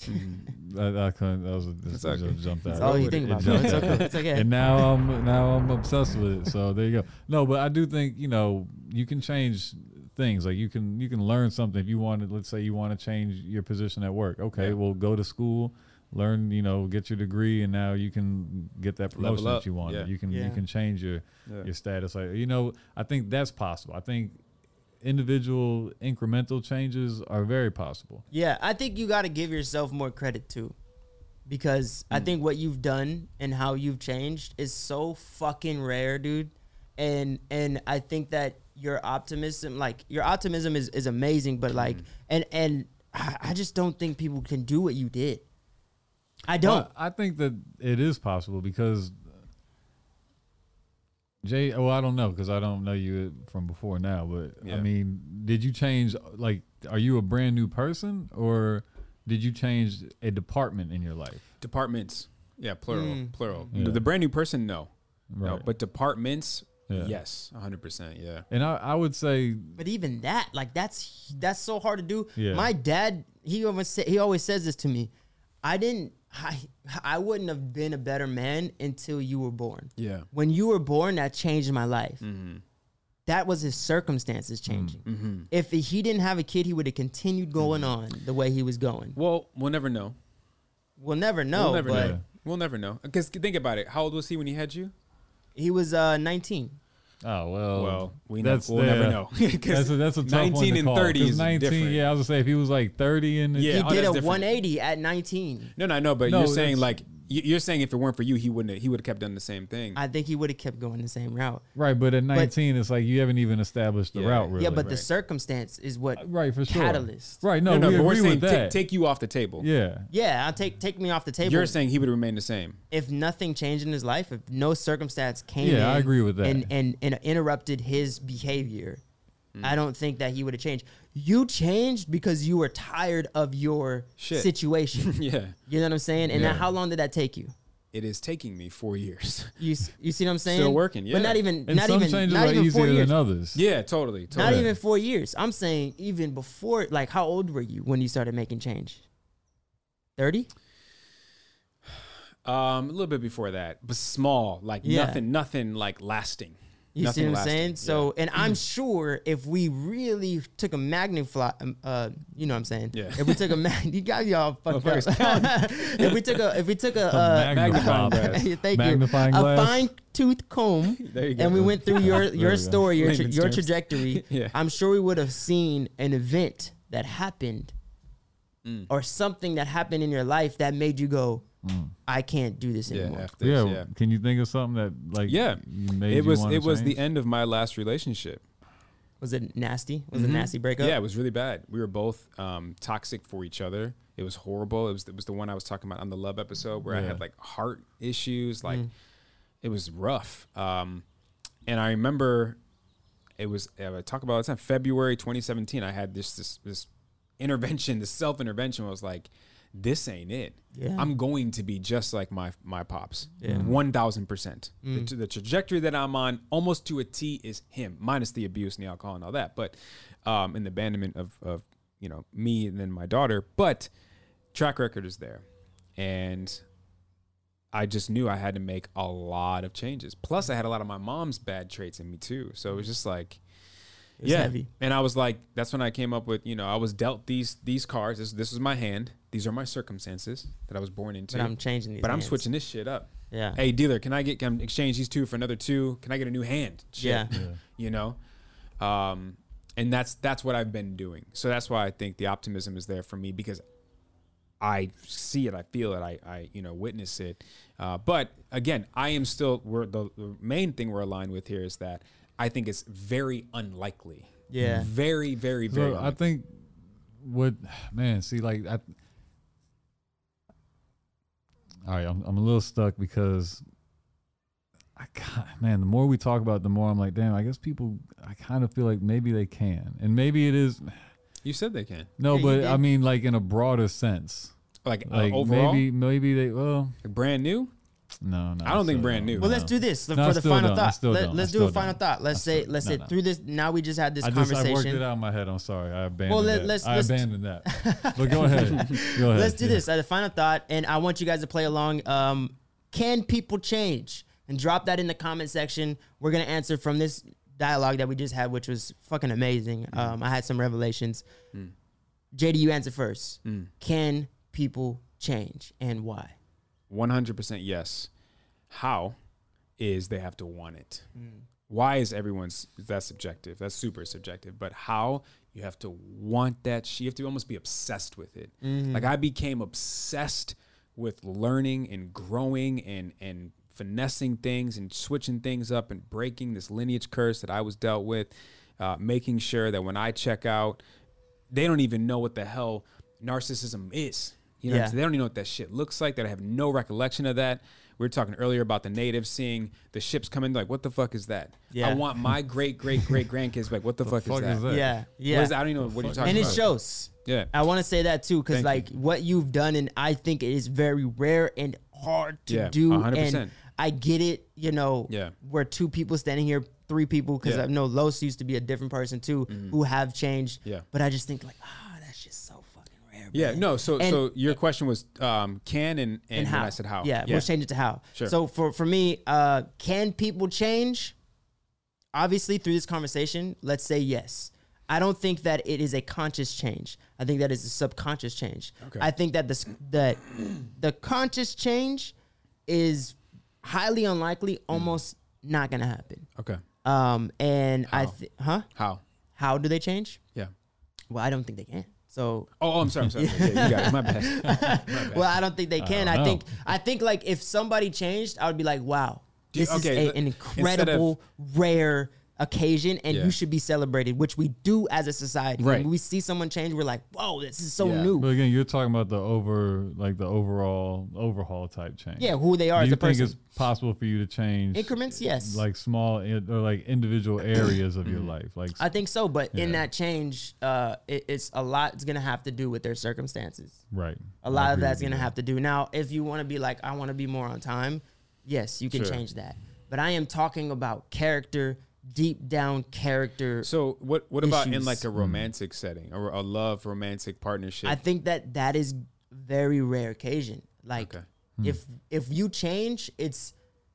I couldn't. That was It's a okay. jumped out. That's all you with think it. about, It bro. jumped It's out. okay. It's okay. And now I'm obsessed with it. So there you go. No, but I do think you can change things. Like you can learn something if you want to. Let's say you want to change your position at work. Okay, Yeah. well go to school, learn. Get your degree, and now you can get that Level promotion up. that you wanted. Yeah. You can Yeah. you can change your Yeah. status. Like I think that's possible. I think individual incremental changes are very possible. Yeah, I think you got to give yourself more credit too, because I think what you've done and how you've changed is so fucking rare, dude. And I think that your optimism is amazing, but like, and I just don't think people can do what you did. I don't. Well, I think that it is possible because Jay. Well, I don't know because I don't know you from before now. But I Yeah. mean, did you change? Like, are you a brand new person, or did you change a department in your life? departments, yeah, plural. Yeah. The brand new person, no, no, Right. but departments, Yeah. yes, 100%, yeah. And I would say, But even that, like that's so hard to do. Yeah. My dad, he always says this to me. I wouldn't have been a better man until you were born. Yeah. When you were born, that changed my life. Mm-hmm. That was his circumstances changing. If he didn't have a kid, he would have continued going on the way he was going. Well, we'll never know. We'll never know, We'll never but know. We'll never know. Because think about it. How old was he when he had you? he was 19. oh well, Well, we'll yeah. never know. That's a tough 19 one to and call. 30 'Cause is 19. different. Yeah, I was gonna say if he was like 30 and Yeah. He oh, did that's a different. 180 at 19. No, I know, but No, you're saying that's- like you're saying if it weren't for you, he would have kept doing the same thing. I think he would have kept going the same route. right, but at 19, it's like you haven't even established the Yeah. route. Really. Yeah, but the Right. circumstance is what right for sure. catalyst. Right, no, no, we but we're agree saying with that. take you off the table. Yeah, Yeah, I'll take me off the table. You're saying he would remain the same. If nothing changed in his life, if no circumstance came in, Yeah, I agree with that. and interrupted his behavior, I don't think that he would have changed. You changed because you were tired of your Shit. situation. Yeah. You know what I'm saying? And Yeah. now how long did that take you? it is taking me 4 years. You see what I'm saying? Still working, yeah. But not even And not some even changes not are even 4 easier years. than others. Yeah, totally. Not even 4 years. I'm saying even before. Like, how old were you when you started making change? 30? A little bit before that, but small, like Yeah. nothing like lasting. You Nothing see what I'm lasting, saying? So, yeah. and I'm sure if we really took a magnify, you know what I'm saying? Yeah. If we took a you got y'all fucked up. Motherfuckers if we took a Magnifying glass. thank Magnifying you, a glass. fine tooth comb, There you go. and we went through There your we go. story, Layman's your terms. trajectory. Yeah. I'm sure we would have seen an event that happened, or something that happened in your life that made you go, I can't do this Yeah, anymore. after Yeah, this, yeah. Can you think of something that like Yeah. made It you was wanna the change? end of my last relationship. Was it nasty? Was it a nasty breakup? Yeah, it was really bad. We were both toxic for each other. It was horrible. It was the one I was talking about on the love episode where I Yeah. had like heart issues. Like it was rough. And I remember it was I talk about it all the time. February 2017. I had this intervention, this self intervention. I was like, this ain't it. Yeah. I'm going to be just like my pops. Yeah. 1000%. The trajectory that I'm on, almost to a T, is him, minus the abuse and the alcohol and all that. But and the abandonment of me and then my daughter. But track record is there, and I just knew I had to make a lot of changes. Plus, I had a lot of my mom's bad traits in me too. So it was just like. It was heavy. And I was like, that's when I came up with, I was dealt these cards. This was my hand. These are my circumstances that I was born into. But I'm changing these. But I'm hands. switching this shit up. Yeah. Hey, dealer, can I exchange these 2 for another 2? Can I get a new hand? Shit. Yeah. And that's what I've been doing. So that's why I think the optimism is there for me, because I see it, I feel it, I witness it. But again, I am still. The main thing we're aligned with here is that I think it's very unlikely. Yeah. Very, very, very. So unlikely. I think all right, I'm a little stuck because the more we talk about it, the more I'm like, damn, I guess I kind of feel like maybe they can. And maybe it is. You said they can. No, Yeah, you but did. I mean, like in a broader sense. Like Overall? overall, Maybe they, like brand new. no. I don't think still brand new. Well, No. let's do this No, for I the still final don't. I thought. still don't. I Let's do still a final don't. thought. Let's say No. through this. Now we just had this I conversation. worked it out in my head. I'm sorry. I abandoned Well, that. I let's- abandoned that. But go ahead. Go ahead. Let's do this at a final thought, and I want you guys to play along. Can people change? And drop that in the comment section. We're gonna answer from this dialogue that we just had, which was fucking amazing. I had some revelations. JD, you answer first. Can people change, and why? 100% yes. How is they have to want it. Why is that's subjective. That's super subjective. But how, you have to want that. You have to almost be obsessed with it. Like I became obsessed with learning and growing and finessing things and switching things up and breaking this lineage curse that I was dealt with, making sure that when I check out, they don't even know what the hell narcissism is. You know what I'm saying? They don't even know what that shit looks like. That I have no recollection of that. We were talking earlier about the natives seeing the ships come in, like, what the fuck is that? Yeah. I want my great grandkids like, what the fuck is that? Yeah, yeah. What is that? I don't even know what you're talking And about. it shows. Yeah. I want to say that too, because Thank like what you've done, and I think it is very rare and hard to Yeah, do. 100%. And I get it. Yeah. We're 2 people standing here, 3 people, because Yeah. I know Los used to be a different person too, who have changed. Yeah. But I just think like, that's just so fucking rare. Yeah, man. no. So And- your question was can and and how? when I said how. Yeah, we'll change it to how. Sure. So for me, can people change? Obviously, through this conversation, let's say yes. I don't think that it is a conscious change. I think that is a subconscious change. Okay. I think that the conscious change is highly unlikely, almost not gonna happen. Okay. And How? How? how do they change? Yeah. Well, I don't think they can. So I'm sorry. Yeah, you got it. My bad. well, I don't think they can. don't I know. think like if somebody changed, I would be like, wow, Do you- this okay, is an instead of- incredible, rare occasion and you should be celebrated, which we do as a society. Right. When we see someone change, we're like, whoa, this is so Yeah. new. But again, you're talking about the overall overhaul type change. Yeah, who they are Do as you a think person. it's possible for you to change Increments, yes. like small or like individual areas of your life? Like I think so, but in Yeah. that change, it's a lot. It's gonna have to do with their circumstances. right. A lot of that's gonna have to do. Now, if you want to be like, I want to be more on time, yes, you can Sure. change that. But I am talking about character, deep down character. So what about in issues. like a romantic setting or a love romantic partnership? I think that is very rare occasion. Like Okay. if you change, it's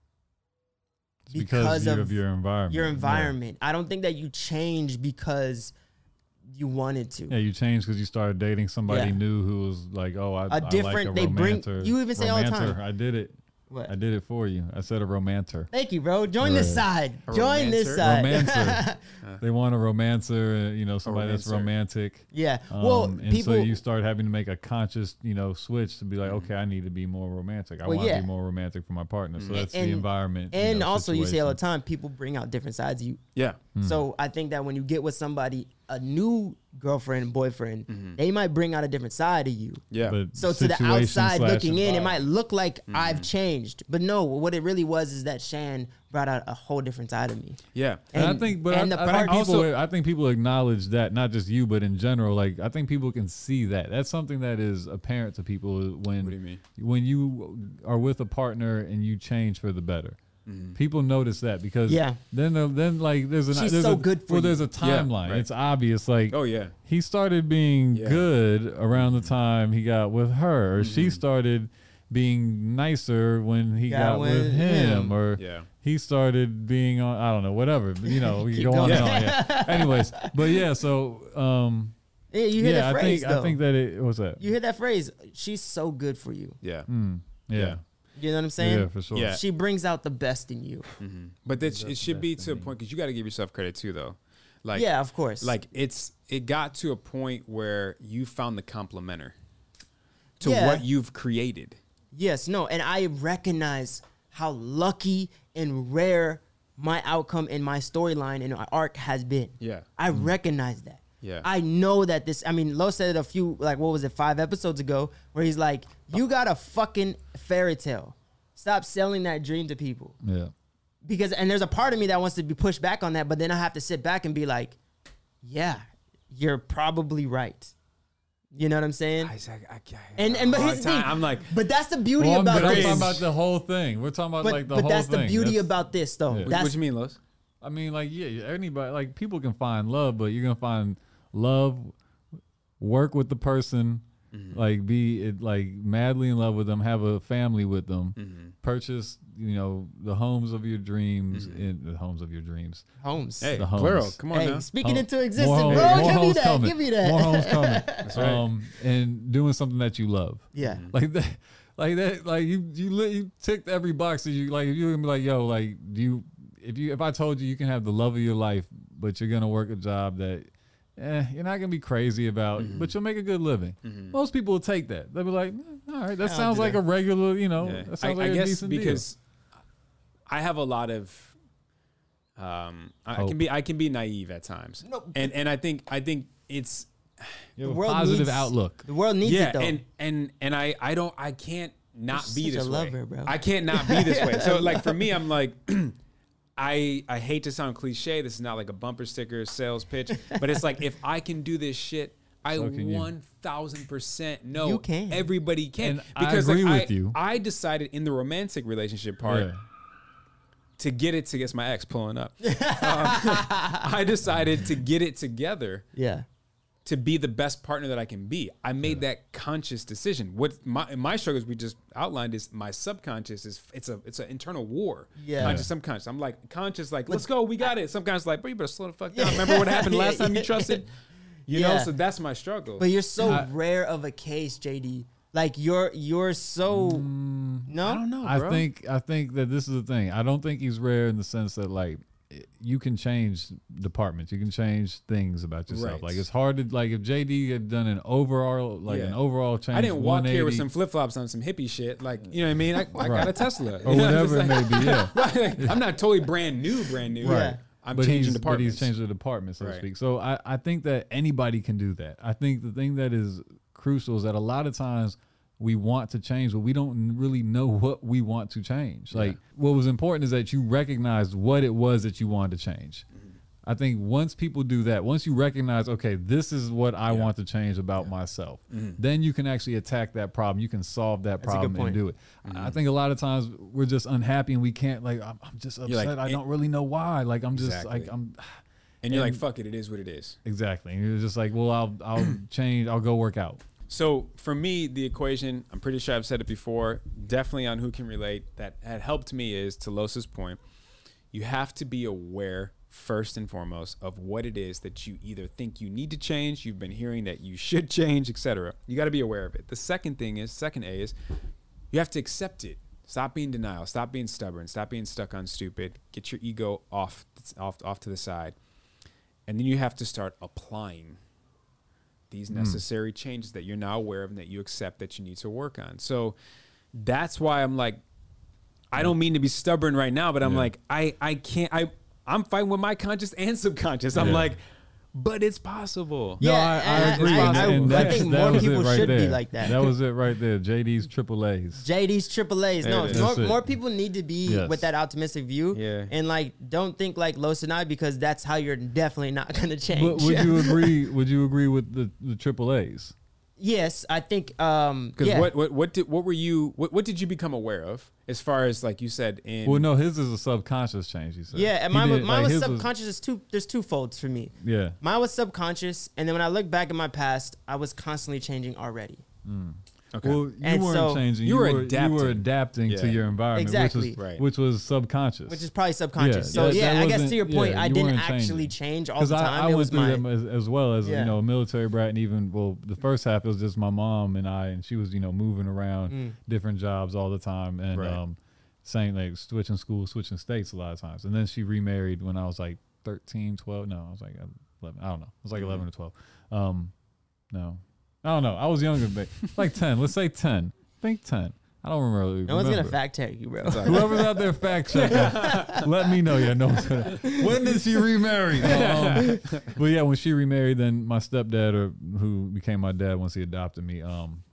because of your environment. your environment. I don't think that you change because you wanted to. Yeah, you changed because you started dating somebody Yeah. new who was like, oh, I like different- a they bring- romancer. you even say all the time. Romancer. I did it. What? I did it for you. I said a romancer. Thank you, bro. Join this Right. side. A Join this romancer? side. Romancer. They want a romancer, somebody that's romancer. romantic. Yeah. Well, and people. so you start having to make a conscious, switch to be like, okay, I need to be more romantic. I Well, want to yeah. be more romantic for my partner. So that's And- the environment. and also, you say all the situation. time, people bring out different sides of you. yeah. So I think that when you get with somebody, a new girlfriend, boyfriend, they might bring out a different side of you. Yeah. But So to the situation outside slash looking in, it environment. might look like I've changed, but no. What it really was is that Shan brought out a whole different side of me. yeah. And I think, but and the I think part- people, I think people acknowledge that, not just you, but in general. Like, I think people can see that. That's something that is apparent to people when What do you mean? when you are with a partner and you change for the better. People notice that because Yeah. then like there's She's there's so a, good for well, you. there's a Yeah, timeline. right. It's obvious. Like, Oh yeah. he started being Yeah. good around the time he got with her, or she started being nicer when he got with him, or Yeah. he started being on, I don't know, whatever. We Keep go on going. and on. Yeah. Anyways, but yeah, so Yeah, you hear that phrase though. I think that it what's that? You hear that phrase? She's so good for you. Yeah. Yeah. You know what I'm saying? Yeah, for sure. Yeah. She brings out the best in you. But it should be to a point because you got to give yourself credit too, though. Like Yeah, of course. like it got to a point where you found the complementer to Yeah. what you've created. Yes, no, and I recognize how lucky and rare my outcome in my storyline and my arc has been. Yeah. I recognize that. Yeah. I know that Lo said it a few, like, what was it, 5 episodes ago, where he's like, you got a fucking fairy tale. Stop selling that dream to people. Yeah. And there's a part of me that wants to be pushed back on that, but then I have to sit back and be like, yeah, you're probably right. You know what I'm saying? But here's the thing. I'm like, But that's the beauty Well, about I'm this. talking about the whole thing. We're talking about like the but whole that's thing. the beauty That's- about this, though. Yeah. That's what you mean, Los? I mean, like, yeah, anybody, like, people can find love, but you're gonna find love, work with the person, like, be like madly in love with them, have a family with them, purchase, the homes of your dreams, in the homes of your dreams. homes. Hey, The homes. plural. Come on Hey, now. speaking Home- into existence, more bro. homes- more Give me homes that. coming. Give me that. More homes coming. That's right. And doing something that you love. Yeah. Like that, like you ticked every box that you like. If you're gonna be like, yo, like, if I told you can have the love of your life, but you're gonna work a job that, you're not gonna be crazy about, but you'll make a good living. Most people will take that. They'll be like, all right, that I'll sounds do like that. a regular, Yeah. that sounds like I a guess decent because I have a lot of I can be naive at times. No. And I think it's deal. You have The a world positive needs- outlook. The world needs yeah, it, though. and I can't not You're be such a this way. lover, bro. I can't not be this way. So like for me, I'm like I hate to sound cliche. This is not like a bumper sticker sales pitch, but it's like if I can do this shit, I So can you. 1000% know You can. everybody can. And I agree like, with you. I decided in the romantic relationship part Yeah. to get it to get my ex pulling up. I decided to get it together yeah. to be the best partner that I can be. I made that conscious decision. What my struggles we just outlined is my subconscious is it's an internal war. Yeah. Conscious, subconscious. I'm like conscious, like let's go, we got it. Subconscious, like, bro, you better slow the fuck down. Remember what happened last time you trusted? You know, Yeah. so that's my struggle. But you're so rare of a case, JD. Like you're so no. I don't know, I bro. think that this is the thing. I don't think he's rare in the sense that like you can change departments, you can change things about yourself. Right. Like it's hard to like if JD had done an overall change. I didn't walk here with 180 some flip flops on some hippie shit. Like, you know what I mean? I got a Tesla. or You know, whatever it's it like- may be. Yeah, Right, like, I'm not totally brand new. right. I'm changing But departments. he's changed the department, so to Right. speak. So I think that anybody can do that. I think the thing that is crucial is that a lot of times we want to change, but we don't really know what we want to change. Like what was important is that you recognized what it was that you wanted to change. I think once people do that, once you recognize, okay, this is what I want to change about myself, then you can actually attack that problem. You can solve that That's a good problem and point. do it. I think a lot of times we're just unhappy and we can't, like, I'm just upset. like, I don't really know why. Like, I'm just Exactly. like, I'm and you're like, fuck it, it is what it is. exactly. And you're just like, well, I'll change. I'll go work out. So for me, the equation, I'm pretty sure I've said it before, definitely on Who Can Relate, that had helped me is, to Los's point, you have to be aware first and foremost of what it is that you either think you need to change, you've been hearing that you should change, etc. You got to be aware of it. The second thing is, second A is, you have to accept it. Stop being denial. Stop being stubborn. Stop being stuck on stupid. Get your ego off to the side. And then you have to start applying these necessary changes that you're now aware of and that you accept that you need to work on. So that's why I'm like, I don't mean to be stubborn right now, but I'm like, I can't, I'm fighting with my conscious and subconscious. I'm like, but it's possible. No, Yeah, I and agree. I that- think that more was it people right should be there. like that. That was it right there. JD's triple A's. JD's triple A's. No, There it is. That's it. more people need to be Yes. with that optimistic view. Yeah. And like, don't think like Los and I, because that's how you're definitely not gonna change. But would you agree? Would you agree with the triple A's? Yes, I think. Because Yeah. what did you become aware of as far as, like you said, in Well, no, his is a subconscious change. You said. Yeah, and He mine did- was his subconscious. There's two folds for me. Yeah. Mine was subconscious, and then when I look back at my past, I was constantly changing already. okay. Well, you And weren't so- changing. You were You were adapting. adapting to Yeah. your environment, Exactly. which was subconscious. Which is probably subconscious. Yeah, So that- yeah, that I guess wasn't- to your point, yeah, I you didn't weren't actually changing. change all the time. I It went was through my them as well as Yeah. a military brat, and even the first half it was just my mom and I, and she was moving around different jobs all the time, and Right. saying like switching schools, switching states a lot of times, and then she remarried when I was like 13, 12. No, I was like 11. I don't know. It was like 11 or 12. No, I don't know. I was younger, but like 10. Let's say 10. I think 10. I don't remember. no one's gonna fact check you, bro. Whoever's out there fact checking, let me know. Yeah, no one's gonna. When did she remarry? But yeah, when she remarried, then my stepdad, who became my dad once he adopted me,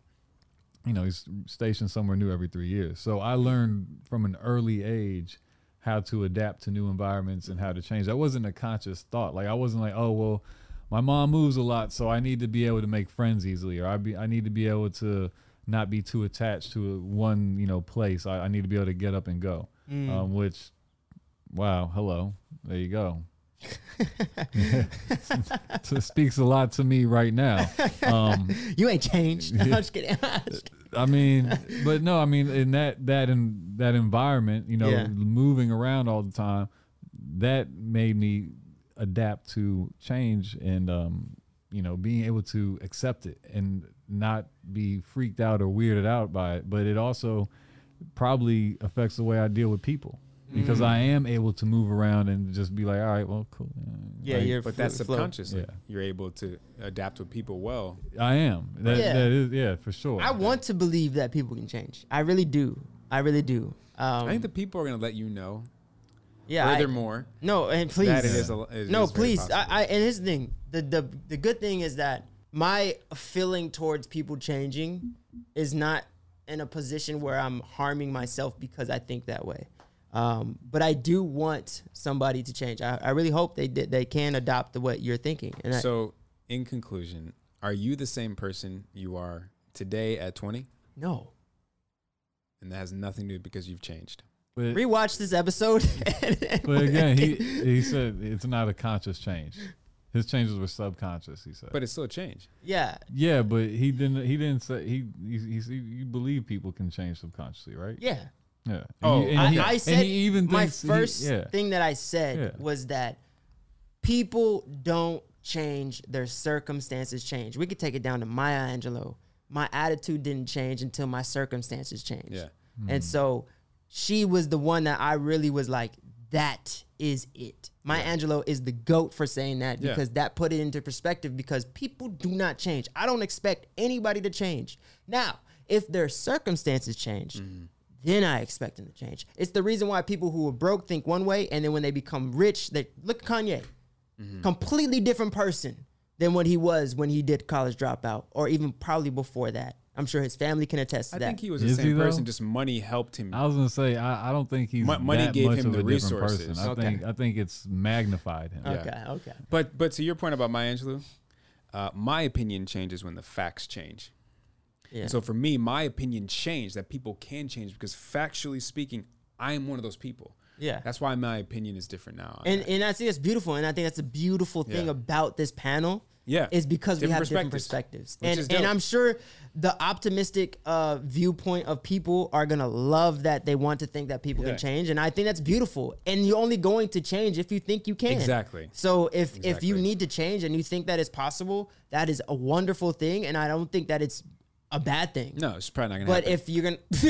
he's stationed somewhere new every 3 years. So I learned from an early age how to adapt to new environments and how to change. That wasn't a conscious thought. Like I wasn't like, oh well, my mom moves a lot, so I need to be able to make friends easily, or I need to be able to not be too attached to one place. I need to be able to get up and go. Which, wow, hello, there you go. So it speaks a lot to me right now. You ain't changed. No, I'm just kidding. I mean, but no, I mean in that environment, Yeah. moving around all the time, that made me adapt to change and being able to accept it and not be freaked out or weirded out by it. But it also probably affects the way I deal with people because I am able to move around and just be like, all right, well, cool. Yeah, Like, you're but that's flow. subconsciously. Yeah. You're able to adapt with people well. I am. That is for sure. I want to believe that people can change. I really do. I really do. I think the people are going to let you know. Yeah. Furthermore, No, and please. that it is no, And here's the thing. The good thing is that my feeling towards people changing is not in a position where I'm harming myself because I think that way. But I do want somebody to change. I really hope they can adopt what you're thinking. And so in conclusion, are you the same person you are today at 20? no. And that has nothing to do because you've changed. But, Rewatch this episode. but again, he said it's not a conscious change. His changes were subconscious. He said, But it's still a change. Yeah. yeah, but he didn't say you believe people can change subconsciously, right? Yeah. Yeah. Oh, I said my thinks first yeah. thing that I said Yeah. was that people don't change, their circumstances change. We could take it down to Maya Angelou. My attitude didn't change until my circumstances changed. Yeah. And so she was the one that I really was like, that is it. Maya Angelou is the GOAT for saying that Yeah. because that put it into perspective because people do not change. I don't expect anybody to change. Now, if their circumstances change, then I expect them to change. It's the reason why people who are broke think one way, and then when they become rich, they look at Kanye, completely different person than what he was when he did College Dropout, or even probably before that. I'm sure his family can attest to I that. think he was the Is he, same though? person. Just money helped him. I was gonna say I don't think he's Money that gave much him of the a different resources. person. Okay. I think it's magnified him. Okay, okay. But to your point about Maya Angelou, my opinion changes when the facts change. Yeah. And so for me, my opinion changed that people can change because factually speaking, I am one of those people. Yeah. That's why my opinion is different now. And I think it's beautiful, and I think that's a beautiful thing Yeah. about this panel. Yeah. Is because we Different have different perspectives. perspectives. Which is And dope. I'm sure the optimistic viewpoint of people are gonna love that they want to think that people Yeah. can change. And I think that's beautiful. And you're only going to change if you think you can. Exactly. So if you Exactly. need to change and you think that it's possible, that is a wonderful thing. And I don't think that it's a bad thing. No, it's probably not going to But happen. if you're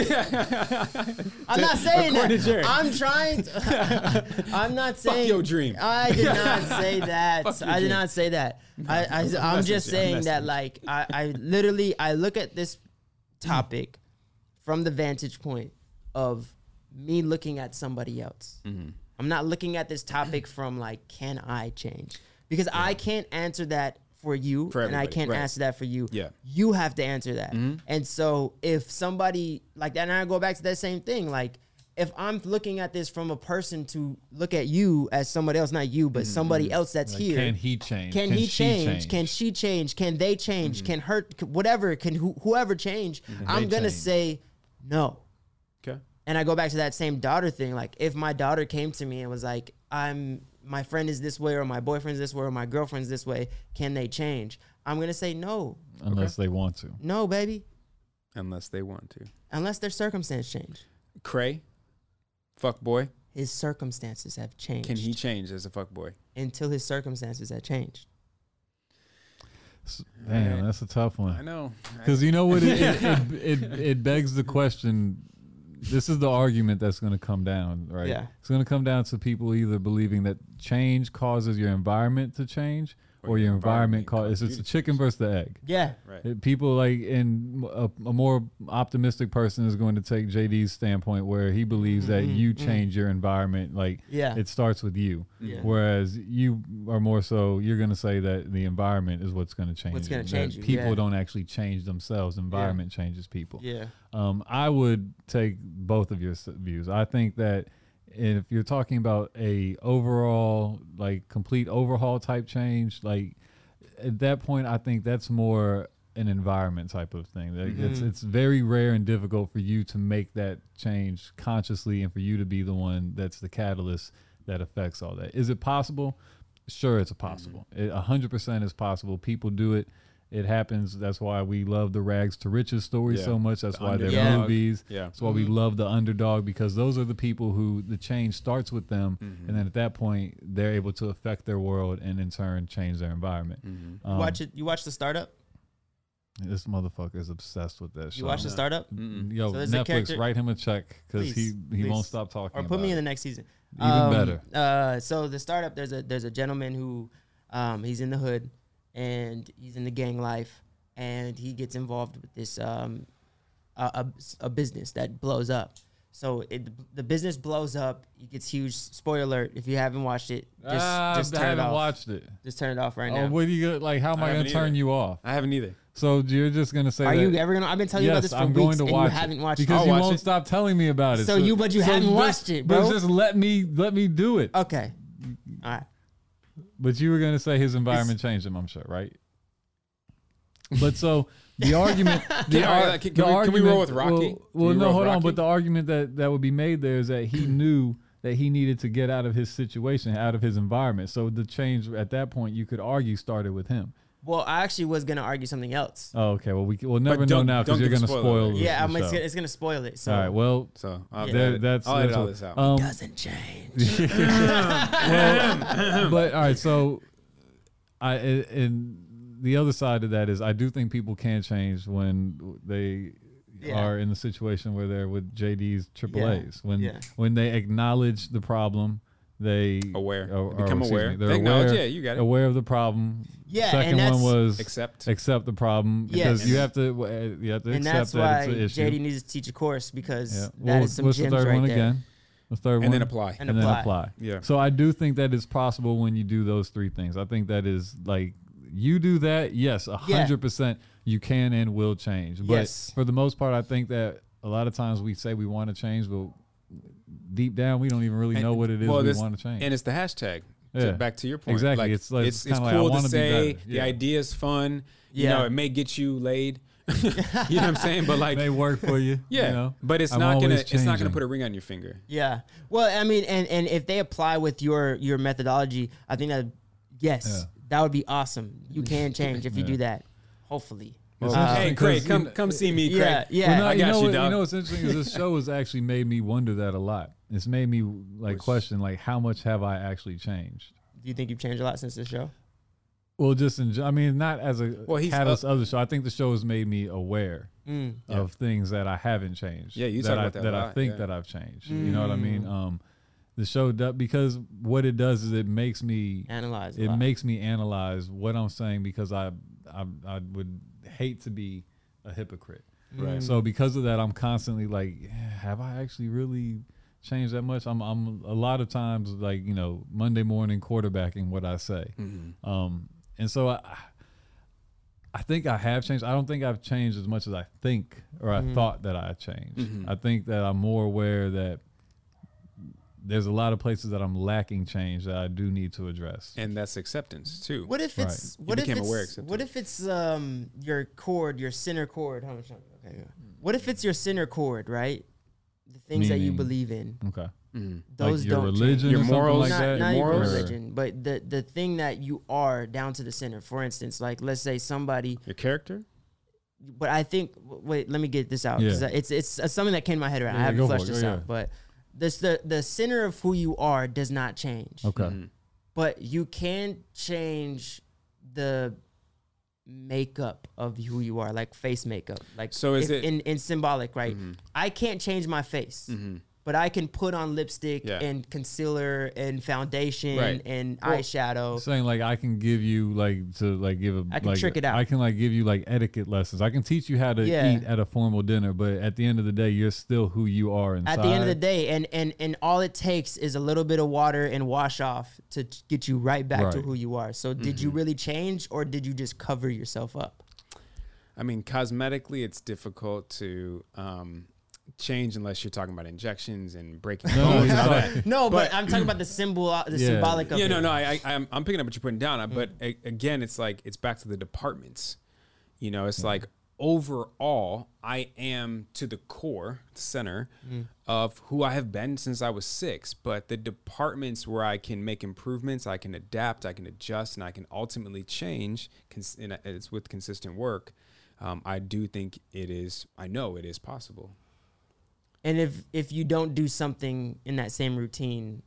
gonna, I'm not saying According to that. Jared. I'm trying to. I'm not saying. your dream. I did not say that. Fuck your I did dream. not say that. I'm messing just with you. I'm saying messing that, with like, I literally, I look at this topic from the vantage point of me looking at somebody else. Mm-hmm. I'm not looking at this topic from like, can I change? Because I can't answer that for you, For and I everybody, can't right. answer that for you. Yeah. You have to answer that. And so if somebody like that, and I go back to that same thing, like if I'm looking at this from a person to look at you as somebody else, not you, but somebody else that's Like, here. can he change? Can he she change? Can she change? Can they change? Can her, whatever, can whoever change? I'm they going to change? say no. Okay. And I go back to that same daughter thing. Like if my daughter came to me and was like, my friend is this way, or my boyfriend's this way, or my girlfriend's this way, can they change? I'm going to say no. Unless they want to. No, baby. Unless they want to. Unless their circumstance change. Cray, fuck boy. His circumstances have changed. Can he change as a fuck boy? Until his circumstances have changed. Damn, that's a tough I one. know. Because you know what? It begs the question. This is the argument that's going to come down, right? Yeah. It's going to come down to people either believing that change causes your environment to change, or your environment causes. It's the chicken versus the egg. Yeah. Right. People like, and a more optimistic person is going to take JD's standpoint, where he believes that you change your environment. Like, Yeah. it starts with you. Yeah. Whereas you are more so, you're going to say that the environment is what's going to change. What's gonna that change you, People yeah. don't actually change themselves. Environment changes people. Yeah. I would take both of your views. I think that if you're talking about a overall, like, complete overhaul type change, like, at that point, I think that's more an environment type of thing. Like, it's very rare and difficult for you to make that change consciously, and for you to be the one that's the catalyst that affects all that. Is it possible? Sure, it's possible. 100% is possible. People do it. It happens. That's why we love the rags to riches stories Yeah. so much. That's The why they're underdog. movies. Yeah. That's why we love the underdog, because those are the people who the change starts with them, and then at that point they're able to affect their world and in turn change their environment. You watch The Startup? This motherfucker is obsessed with that show. You watch The Startup? Yo, So there's a Netflix, character- write him a check, because he Please, won't please. stop talking. Or put me about in the it. next season. Even better. So The Startup, there's a gentleman who he's in the hood and he's in the gang life, and he gets involved with this a business that blows up. So the business blows up. He gets huge. Spoiler alert! If you haven't watched it, just I turn it haven't off. watched it. Just turn it off right Oh, now. what do you like? How am I I going to haven't turn either. you off? I haven't either. So you're just going to say Are that? you ever gonna? I've been telling you about Yes, this for I'm weeks, going to and watch you haven't watched because it. you watch won't it. stop telling me about it. So you haven't watched it, bro. But just let me do it. Okay, all right. But you were going to say his environment changed him, I'm sure, right? But so the argument, Can we roll with Rocky? Well, Can we no, roll hold with on. Rocky? But the argument that would be made there is that he knew that he needed to get out of his situation, out of his environment. So the change at that point, you could argue, started with him. Well, I actually was gonna argue something else. Oh, okay. Well, we'll never know don't- now, because don't you're give going to a spoil. spoiler. the Yeah, show. it's gonna spoil it. So All right. Well, So I'll that's I'll edit all what- this out. doesn't change. But all right, so and the other side of that is, I do think people can change when they Yeah. are in the situation where they're with JD's AAA's, Yeah. when they acknowledge the problem, they Aware. or, Become excuse aware. me, they're Acknowledge, aware, yeah, you got it. aware of the problem. Yeah, Second and one was Accept. the problem Yes. because you have to And accept that's that why it's an issue. JD needs to teach a course because Yeah. that is some what's gems the third right one there. again? The third one, And then apply. And and apply. then apply. Yeah. So I do think that is possible when you do those three things. I think that is like you do that. Yes, 100%. You can and will change. But Yes. for the most part, I think that a lot of times we say we want to change, but deep down we don't even really know what it is we want to change. And it's the hashtag. Yeah. Back to your point. Exactly. Like, It's like- it's kinda like, I cool to wanna be say. better. The Yeah. idea is fun. You Yeah. know, it may get you laid. You know what I'm saying? But like, May work for you. yeah. You know? But it's I'm not gonna. always It's not gonna changing. put a ring on your finger. Yeah. Well, I mean, and if they apply with your methodology, I think that Yeah. that would be awesome. You can change if you Yeah. do that. Hopefully. It's Hey, interesting Craig, 'cause, come see me, Craig. Yeah, yeah. Well, no, I you got know you, what, dog. you know what's interesting is this show has actually made me wonder that a lot. It's made me like question like how much have I actually changed? Do you think you've changed a lot since this show? Well, just I mean, not as a Well, he's catalyst of the show. I think the show has made me aware of things that I haven't changed. Yeah, you that talk I, about that a I lot, think yeah. that I've changed. You know what I mean? The show does because what it does is it makes me Analyze. it makes me analyze what I'm saying because I would hate to be a hypocrite. Right. So because of that, I'm constantly like, have I actually really changed that much? I'm a lot of times like Monday morning quarterbacking what I say, and so I think I have changed. I don't think I've changed as much as I think or I thought that I changed. I think that I'm more aware that there's a lot of places that I'm lacking change that I do need to address. And that's acceptance too. What if it's You what if became aware, it's accepted. what if it's your chord, your center chord? How much? Okay. Yeah. What if it's your center chord, right? The things that you Meaning- believe in. Okay. Those like your don't religion change. Your or something morals, like that. Not even morals? religion, but the thing that you are down to the center. For instance, like let's say somebody. Your character? But I think wait, let me get this out because Yeah. it's something that came to my head. Right, Yeah, I haven't go for fleshed it. this Yeah, out, yeah. but the center of who you are does not change. Okay. But you can change the makeup of who you are, like face makeup. Like So is it- in symbolic, right? I can't change my face. But I can put on lipstick Yeah. and concealer and foundation Right. and Well, eyeshadow. Saying like I can give you I can trick it out. I can like give you like etiquette lessons. I can teach you how to Yeah. eat at a formal dinner, but at the end of the day, you're still who you are inside. At the end of the day, and all it takes is a little bit of water and wash off to get you right back to Right. who you are. So did you really change or did you just cover yourself up? I mean, cosmetically, it's difficult to change unless you're talking about injections and breaking No, bones you're and all right. that. No, but I'm talking about the symbolic of Yeah, it. no, I'm picking up what you're putting down. But again, it's like it's back to the departments. It's like overall, I am to the core, the center of who I have been since I was 6. But the departments where I can make improvements, I can adapt, I can adjust, and I can ultimately change. It's with consistent work. I do think it is. I know it is possible. And if you don't do something in that same routine,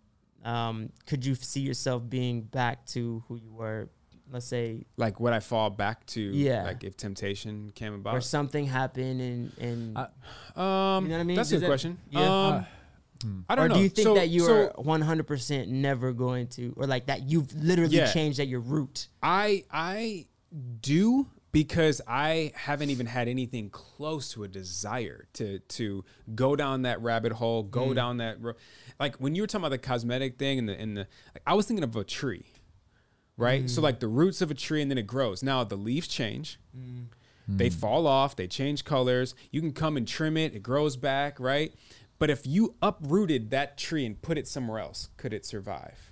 could you see yourself being back to who you were? Let's say, Like what I fall back to, Yeah. like if temptation came or about. something happened, and You know what I mean? That's a Does good that- question. yeah. I don't or know. do you think So- that you so are 100% never going to, or like that you've literally Yeah. changed at your root? I do, because I haven't even had anything close to a desire to go down that rabbit hole, go down that road. Like when you were talking about the cosmetic thing and the like, I was thinking of a tree, right? So like the roots of a tree and then it grows. Now the leaves change. They fall off, they change colors. You can come and trim it, it grows back, right? But if you uprooted that tree and put it somewhere else, could it survive?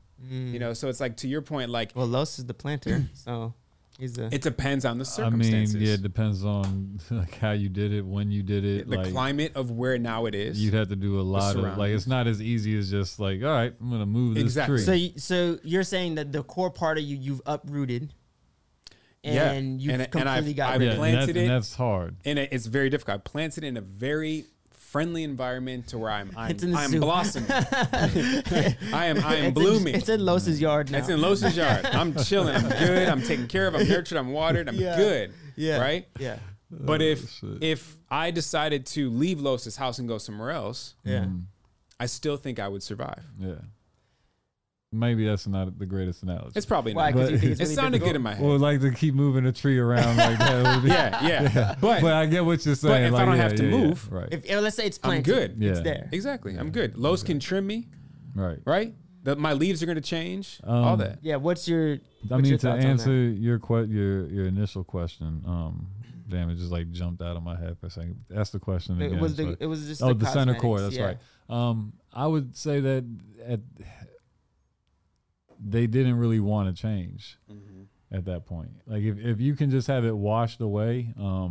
So it's like to your point, like Well, Los is the planter, so he's a. it depends on the I mean, circumstances. yeah, it depends on like how you did it, when you did it. The like, climate of where now it is. you'd have to do a lot of like. surroundings. It's not as easy as just like, all right, I'm gonna move this Exactly. tree. So you're saying that the core part of you've uprooted, Yeah. and you've And I've completely got I've rid yeah, of it. planted and it. that's hard. And it's very difficult. I planted it in a very friendly environment to where I'm It's in the I'm zoo. blossoming. I am It's blooming. it's in Los's yard now. It's in Los's yard. I'm chilling. I'm good. I'm taken care of. I'm nurtured. I'm watered. I'm Yeah. good. Yeah. Right. Yeah. But shit. if I decided to leave Los's house and go somewhere else, Yeah. I still think I would survive. Yeah. maybe that's not the greatest analogy. It's probably Why? not. 'Cause you think It it's really sounded good difficult? in my head. Well, like to keep moving a tree around like that. yeah. But But I get what you're saying. if I like, don't yeah, have to yeah, move, yeah. Right. If let's say it's I'm planted, good. it's Yeah. there. exactly, I'm good. Lowe's can trim me, Right. right? My leaves are going to change. All that. Yeah. What's your? I what's mean, your to thoughts on answer that? your initial question, damn, it just like jumped out of my head for a second. That's the question again. It was so- just the center core. cosmetics, That's yeah. right. I would say that they didn't really want to change at that point. Like if you can just have it washed away,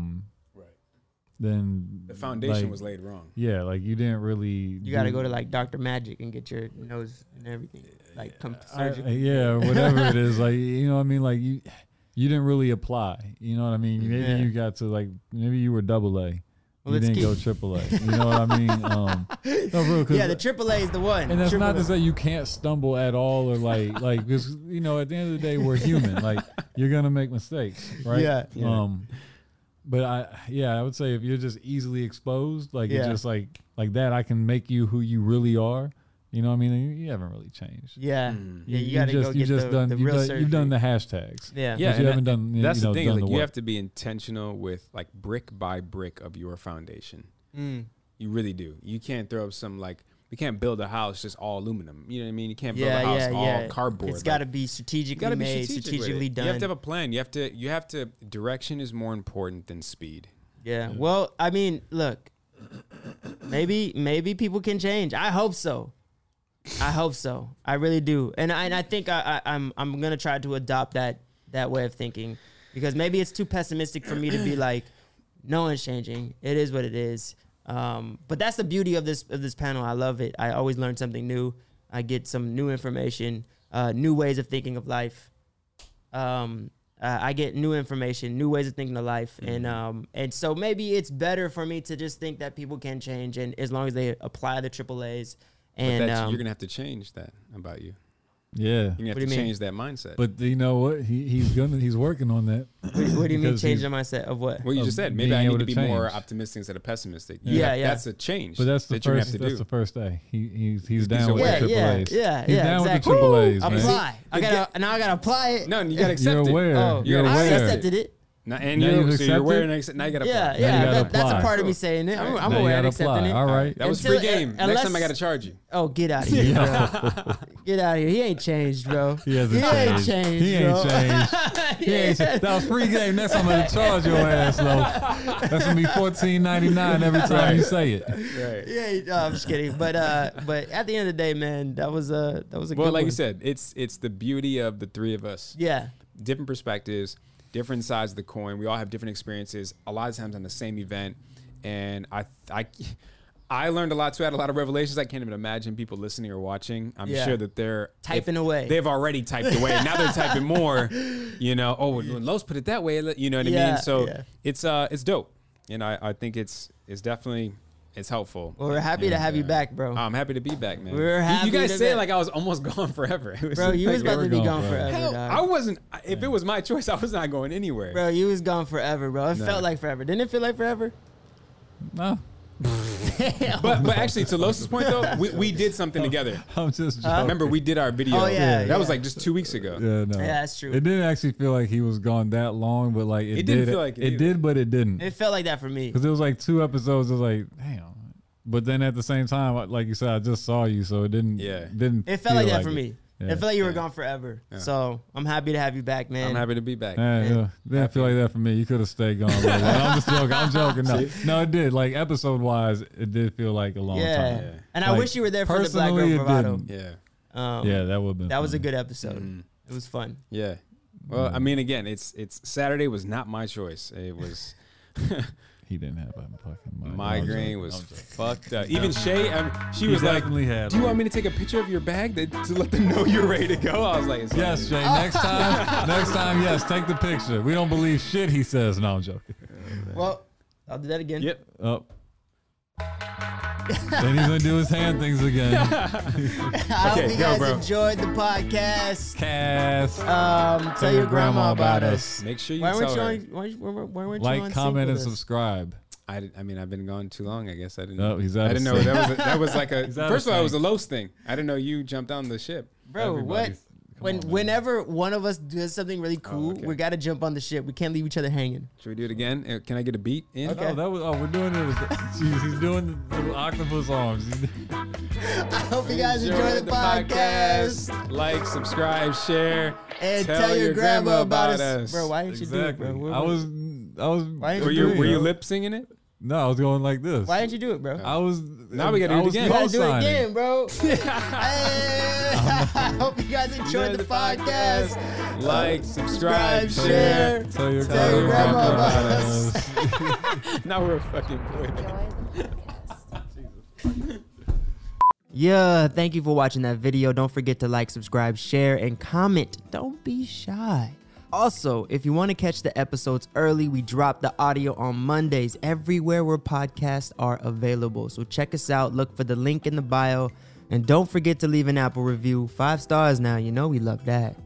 then The foundation like, was laid wrong. Yeah, like you didn't really. You got to go to like Dr. Magic and get your nose and everything like come surgically. yeah, or whatever it is. Like you know what I mean. Like you didn't really apply. You know what I mean. Maybe Yeah. you got to like maybe you were double A. Well, You let's didn't go triple A. You know what I mean? No, bro, 'cause- Yeah, the AAA is the one. and that's Triple not A. to say you can't stumble at all or like because you know at the end of the day we're human. Like you're gonna make mistakes, right? Yeah. But I would say if you're just easily exposed, like Yeah. it's just like that, I can make you who you really are. You know what I mean? You haven't really changed. Yeah, yeah. You got to just, go get the real surgery. you've done the hashtags. Yeah, Yeah, But you and haven't done. That's you know, the thing. done Like the you work. have to be intentional with like brick by brick of your foundation. Mm. You really do. You can't throw up some like you can't build a house just all aluminum. You know what I mean? You can't build Yeah, a house yeah, all yeah. cardboard. It's got to be strategically gotta be made, strategic with strategically it. done. You have to have a plan. You have to. Direction is more important than speed. Yeah. Well, I mean, look, maybe people can change. I hope so. I hope so. I really do. And I think I'm gonna try to adopt that way of thinking because maybe it's too pessimistic for me to be like, no one's changing. It is what it is. But that's the beauty of this panel. I love it. I always learn something new. I get some new information, new ways of thinking of life. I get new information, new ways of thinking of life, and so maybe it's better for me to just think that people can change, and as long as they apply the AAAs, and But you're gonna have to change that about you. Yeah. You're gonna have What to do you mean? change that mindset. But you know what? He's working on that. what do you mean because change he's- the mindset of what? well, you of just said maybe being I need able to to be more change. optimistic instead of pessimistic. Yeah. That's a change. But that's the that you're gonna have first. to do. That's the first day. He's down still with aware. the triple A's. yeah, He's yeah, down exactly. with the triple A's, man. Apply. Now I gotta apply it. No, you gotta accept You're it. aware. Oh, You're gotta I aware. accepted it. Now, and Now you're, you've so you're aware accepted? and now you gotta Yeah, apply. you yeah. gotta That's a apply. part of me saying it. I'm Now you aware gotta and accepting apply. it. All right. That was Until- free game. Next unless- time I gotta charge you. Oh, get out of here, bro. Get out of here. He ain't changed, bro. He hasn't ain't changed. changed. He ain't bro. changed. He ain't changed. That was free game. Next time I'm gonna charge your ass though. That's gonna be $14.99 every time you say it. Right. Yeah, no, I'm just kidding. But at the end of the day, man, that was a Well, good like one. you said, it's the beauty of the three of us. Yeah. Different perspectives, different sides of the coin. We all have different experiences. A lot of times on the same event, and I learned a lot too. I had a lot of revelations. I can't even imagine people listening or watching. I'm Yeah. sure that they're Typing away. They've already typed away. Now they're typing more. You know, oh, when Lowe's put it that way, you know what I Yeah, mean. So yeah. it's dope, and I think it's definitely it's helpful. Well, we're happy to have you back, bro. I'm happy to be back, man. We're You happy guys to say be- it like I was almost gone forever. It was Bro, you was like- about to be we're gone gone, bro. forever, Hell, dog. I wasn't. If it was my choice, I was not going anywhere. Bro, you was gone forever, bro. It Nah. felt like forever. Didn't it feel like forever? No, But actually, to Los's point though, we did something together. I'm just joking. Remember, we did our video. Oh, yeah, that yeah. was like just 2 weeks ago. Yeah, no. Yeah, that's true. It didn't actually feel like he was gone that long, but like it, It didn't did. feel like it it either. did, but it didn't. It felt like that for me. Because it was like 2 episodes. It was like, damn. But then at the same time, like you said, I just saw you, so it didn't. Yeah. Didn't. It felt feel like that for it. me. Yeah. It felt like you were Yeah. gone forever. Yeah. So I'm happy to have you back, man. I'm happy to be back. Yeah, didn't feel like that for me. You could have stayed gone. But I'm just joking. I'm joking. No, no, it did. Like episode wise, it did feel like a long Yeah. time. Yeah. And I Like, wish you were there for the Black Girl personally, it Bravado. didn't. Yeah, Um, Yeah, that would have been. That was a fun. good episode. Mhm. It was fun. yeah. Well, I mean, again, it's Saturday was not my choice. It was He didn't have a fucking migraine was fucked up. Even Shay, she He was like, definitely had "Do you one. want me to take a picture of your bag to let them know you're ready to go?" I was like, it's Yes, Jay. Next time, yes, take the picture. We don't believe shit he says. No, I'm joking. Well, I'll do that again. Yep. Oh. Then he's gonna do his hand things again. I hope Okay, you go, guys bro. enjoyed the podcast. Cass. Tell your grandma about us. Make sure you Why weren't tell you her. on? Why weren't you on Like, sync comment, with and us? subscribe. I mean, I've been gone too long. I guess I didn't. Oh, he's out I of didn't know sync. that was like a. He's out of First of all, it was a sync. Lowe's thing. I didn't know you jumped on the ship. Bro, what? Whenever one of us does something really cool, okay. we gotta jump on the ship. We can't leave each other hanging. Should we do it again? Can I get a beat in? Okay. No, we're doing it. Jeez, he's doing the octopus arms. I hope you guys enjoy the podcast. Like, subscribe, share, And tell your grandma about us. Bro, why didn't Exactly. you do it, bro? I was. Why didn't Were you do you it? lip singing it? No, I was going like this. Why didn't you do it, bro? I was. Now we gotta do I it was again. You gotta do it co-signing. again, bro. Hey, I hope you guys enjoyed the podcast. Like, subscribe, Subscribe, share. Tell your Tell your grandma about us. Now we're fucking boy. Enjoy the podcast. Yeah, thank you for watching that video. Don't forget to like, subscribe, share, and comment. Don't be shy. Also, if you want to catch the episodes early, we drop the audio on Mondays everywhere where podcasts are available. So check us out. Look for the link in the bio. And don't forget to leave an Apple review. 5 stars now. You know we love that.